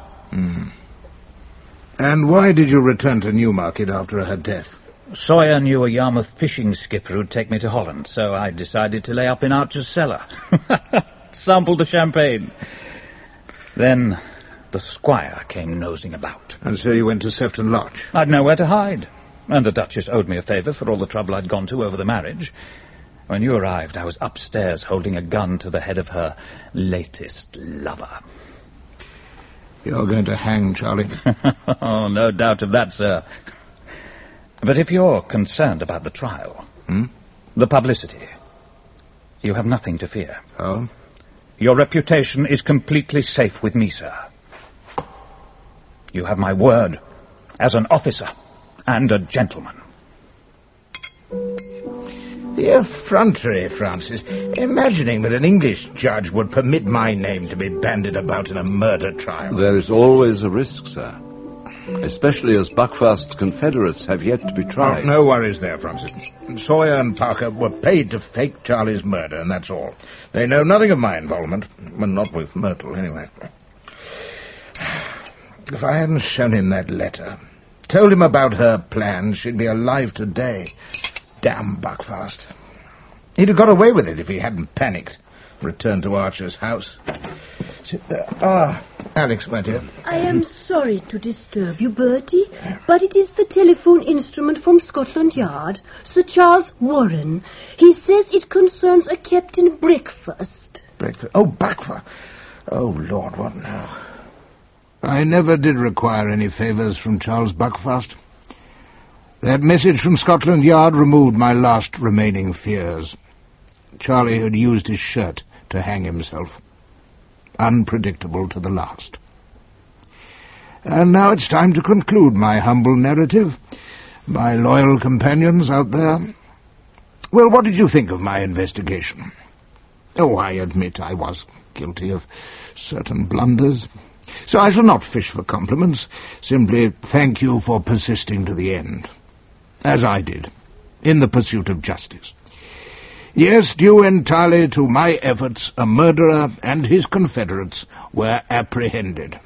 D: And why did you return to Newmarket after her death?
J: Sawyer knew a Yarmouth fishing skipper who'd take me to Holland, so I decided to lay up in Archer's cellar. Sampled the champagne. Then the squire came nosing about.
D: And so you went to Sefton Lodge?
J: I'd nowhere to hide. And the Duchess owed me a favour for all the trouble I'd gone to over the marriage. When you arrived, I was upstairs holding a gun to the head of her latest lover.
D: You're going to hang Charlie?
J: Oh, no doubt of that, sir. But if you're concerned about the trial, the publicity, you have nothing to fear.
D: Oh?
J: Your reputation is completely safe with me, sir. You have my word as an officer and a gentleman.
D: The effrontery, Francis. Imagining that an English judge would permit my name to be bandied about in a murder trial.
O: There is always a risk, sir. Especially as Buckfast's confederates have yet to be tried.
D: Oh, no worries there, Francis. Sawyer and Parker were paid to fake Charlie's murder, and that's all. They know nothing of my involvement. Well, not with Myrtle, anyway. If I hadn't shown him that letter, told him about her plans, she'd be alive today. Damn Buckfast. He'd have got away with it if he hadn't panicked. Returned to Archer's house. Alex, my dear.
B: I am sorry to disturb you, Bertie, but it is the telephone instrument from Scotland Yard, Sir Charles Warren. He says it concerns a Captain Breakfast.
D: Breakfast? Oh, Buckfast. Oh, Lord, what now? I never did require any favours from Charles Buckfast. That message from Scotland Yard removed my last remaining fears. Charlie had used his shirt to hang himself. Unpredictable to the last. And now it's time to conclude my humble narrative. My loyal companions out there. Well, what did you think of my investigation? Oh, I admit I was guilty of certain blunders. So I shall not fish for compliments. Simply thank you for persisting to the end. As I did, in the pursuit of justice. Yes, due entirely to my efforts, a murderer and his confederates were apprehended.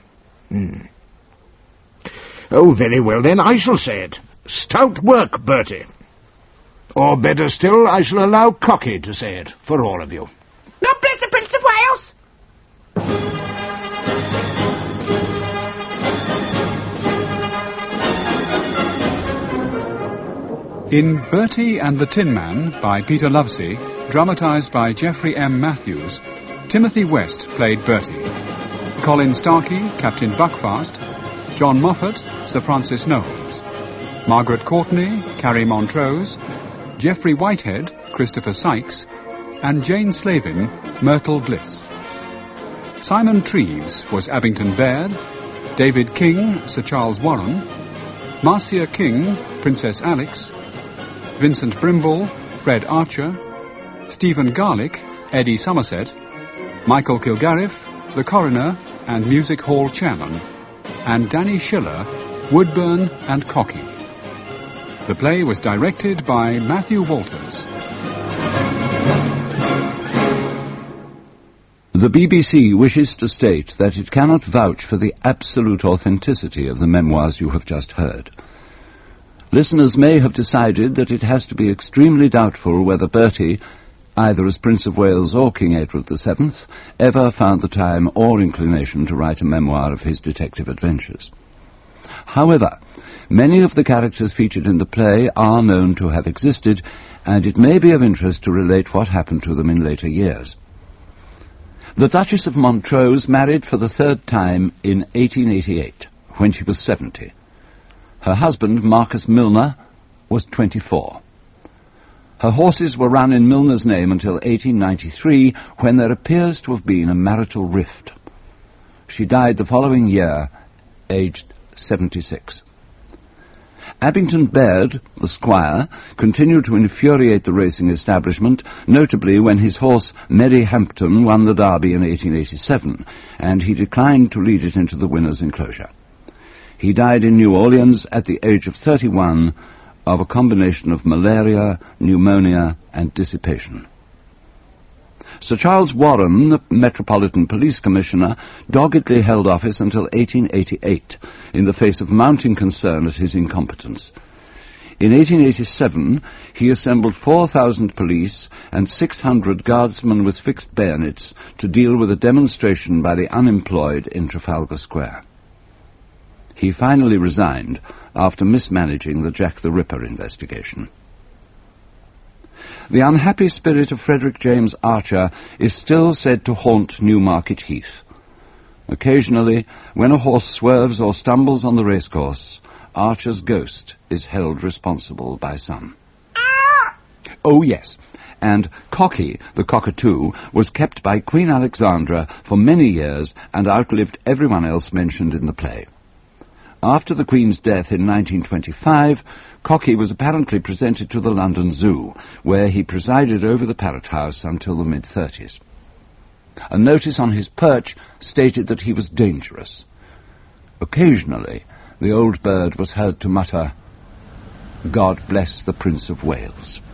D: Oh, very well, then, I shall say it. Stout work, Bertie. Or better still, I shall allow Cocky to say it, for all of you.
N: God bless the Prince of Wales!
C: In Bertie and the Tin Man by Peter Lovesey, dramatised by Geoffrey M. Matthews, Timothy West played Bertie. Colin Starkey, Captain Buckfast. John Moffat, Sir Francis Knowles. Margaret Courtney, Carrie Montrose. Geoffrey Whitehead, Christopher Sykes. And Jane Slavin, Myrtle Bliss. Simon Treves was Abington Baird, David King, Sir Charles Warren, Marcia King, Princess Alix, Vincent Brimble, Fred Archer, Stephen Garlick, Eddie Somerset, Michael Kilgarriff, the coroner and music hall chairman, and Danny Schiller, Woodburn and Cocky. The play was directed by Matthew Walters.
O: The BBC wishes to state that it cannot vouch for the absolute authenticity of the memoirs you have just heard. Listeners may have decided that it has to be extremely doubtful whether Bertie, either as Prince of Wales or King Edward VII, ever found the time or inclination to write a memoir of his detective adventures. However, many of the characters featured in the play are known to have existed, and it may be of interest to relate what happened to them in later years. The Duchess of Montrose married for the third time in 1888, when she was 70. Her husband, Marcus Milner, was 24. Her horses were run in Milner's name until 1893, when there appears to have been a marital rift. She died the following year, aged 76. Abington Baird, the squire, continued to infuriate the racing establishment, notably when his horse Merry Hampton won the Derby in 1887, and he declined to lead it into the winner's enclosure. He died in New Orleans at the age of 31 of a combination of malaria, pneumonia, and dissipation. Sir Charles Warren, the Metropolitan Police Commissioner, doggedly held office until 1888, in the face of mounting concern at his incompetence. In 1887, he assembled 4,000 police and 600 guardsmen with fixed bayonets to deal with a demonstration by the unemployed in Trafalgar Square. He finally resigned after mismanaging the Jack the Ripper investigation. The unhappy spirit of Frederick James Archer is still said to haunt Newmarket Heath. Occasionally, when a horse swerves or stumbles on the racecourse, Archer's ghost is held responsible by some. Oh, yes, and Cocky, the cockatoo, was kept by Queen Alexandra for many years and outlived everyone else mentioned in the play. After the Queen's death in 1925, Cocky was apparently presented to the London Zoo, where he presided over the parrot house until the mid-30s. A notice on his perch stated that he was dangerous. Occasionally, the old bird was heard to mutter, "God bless the Prince of Wales."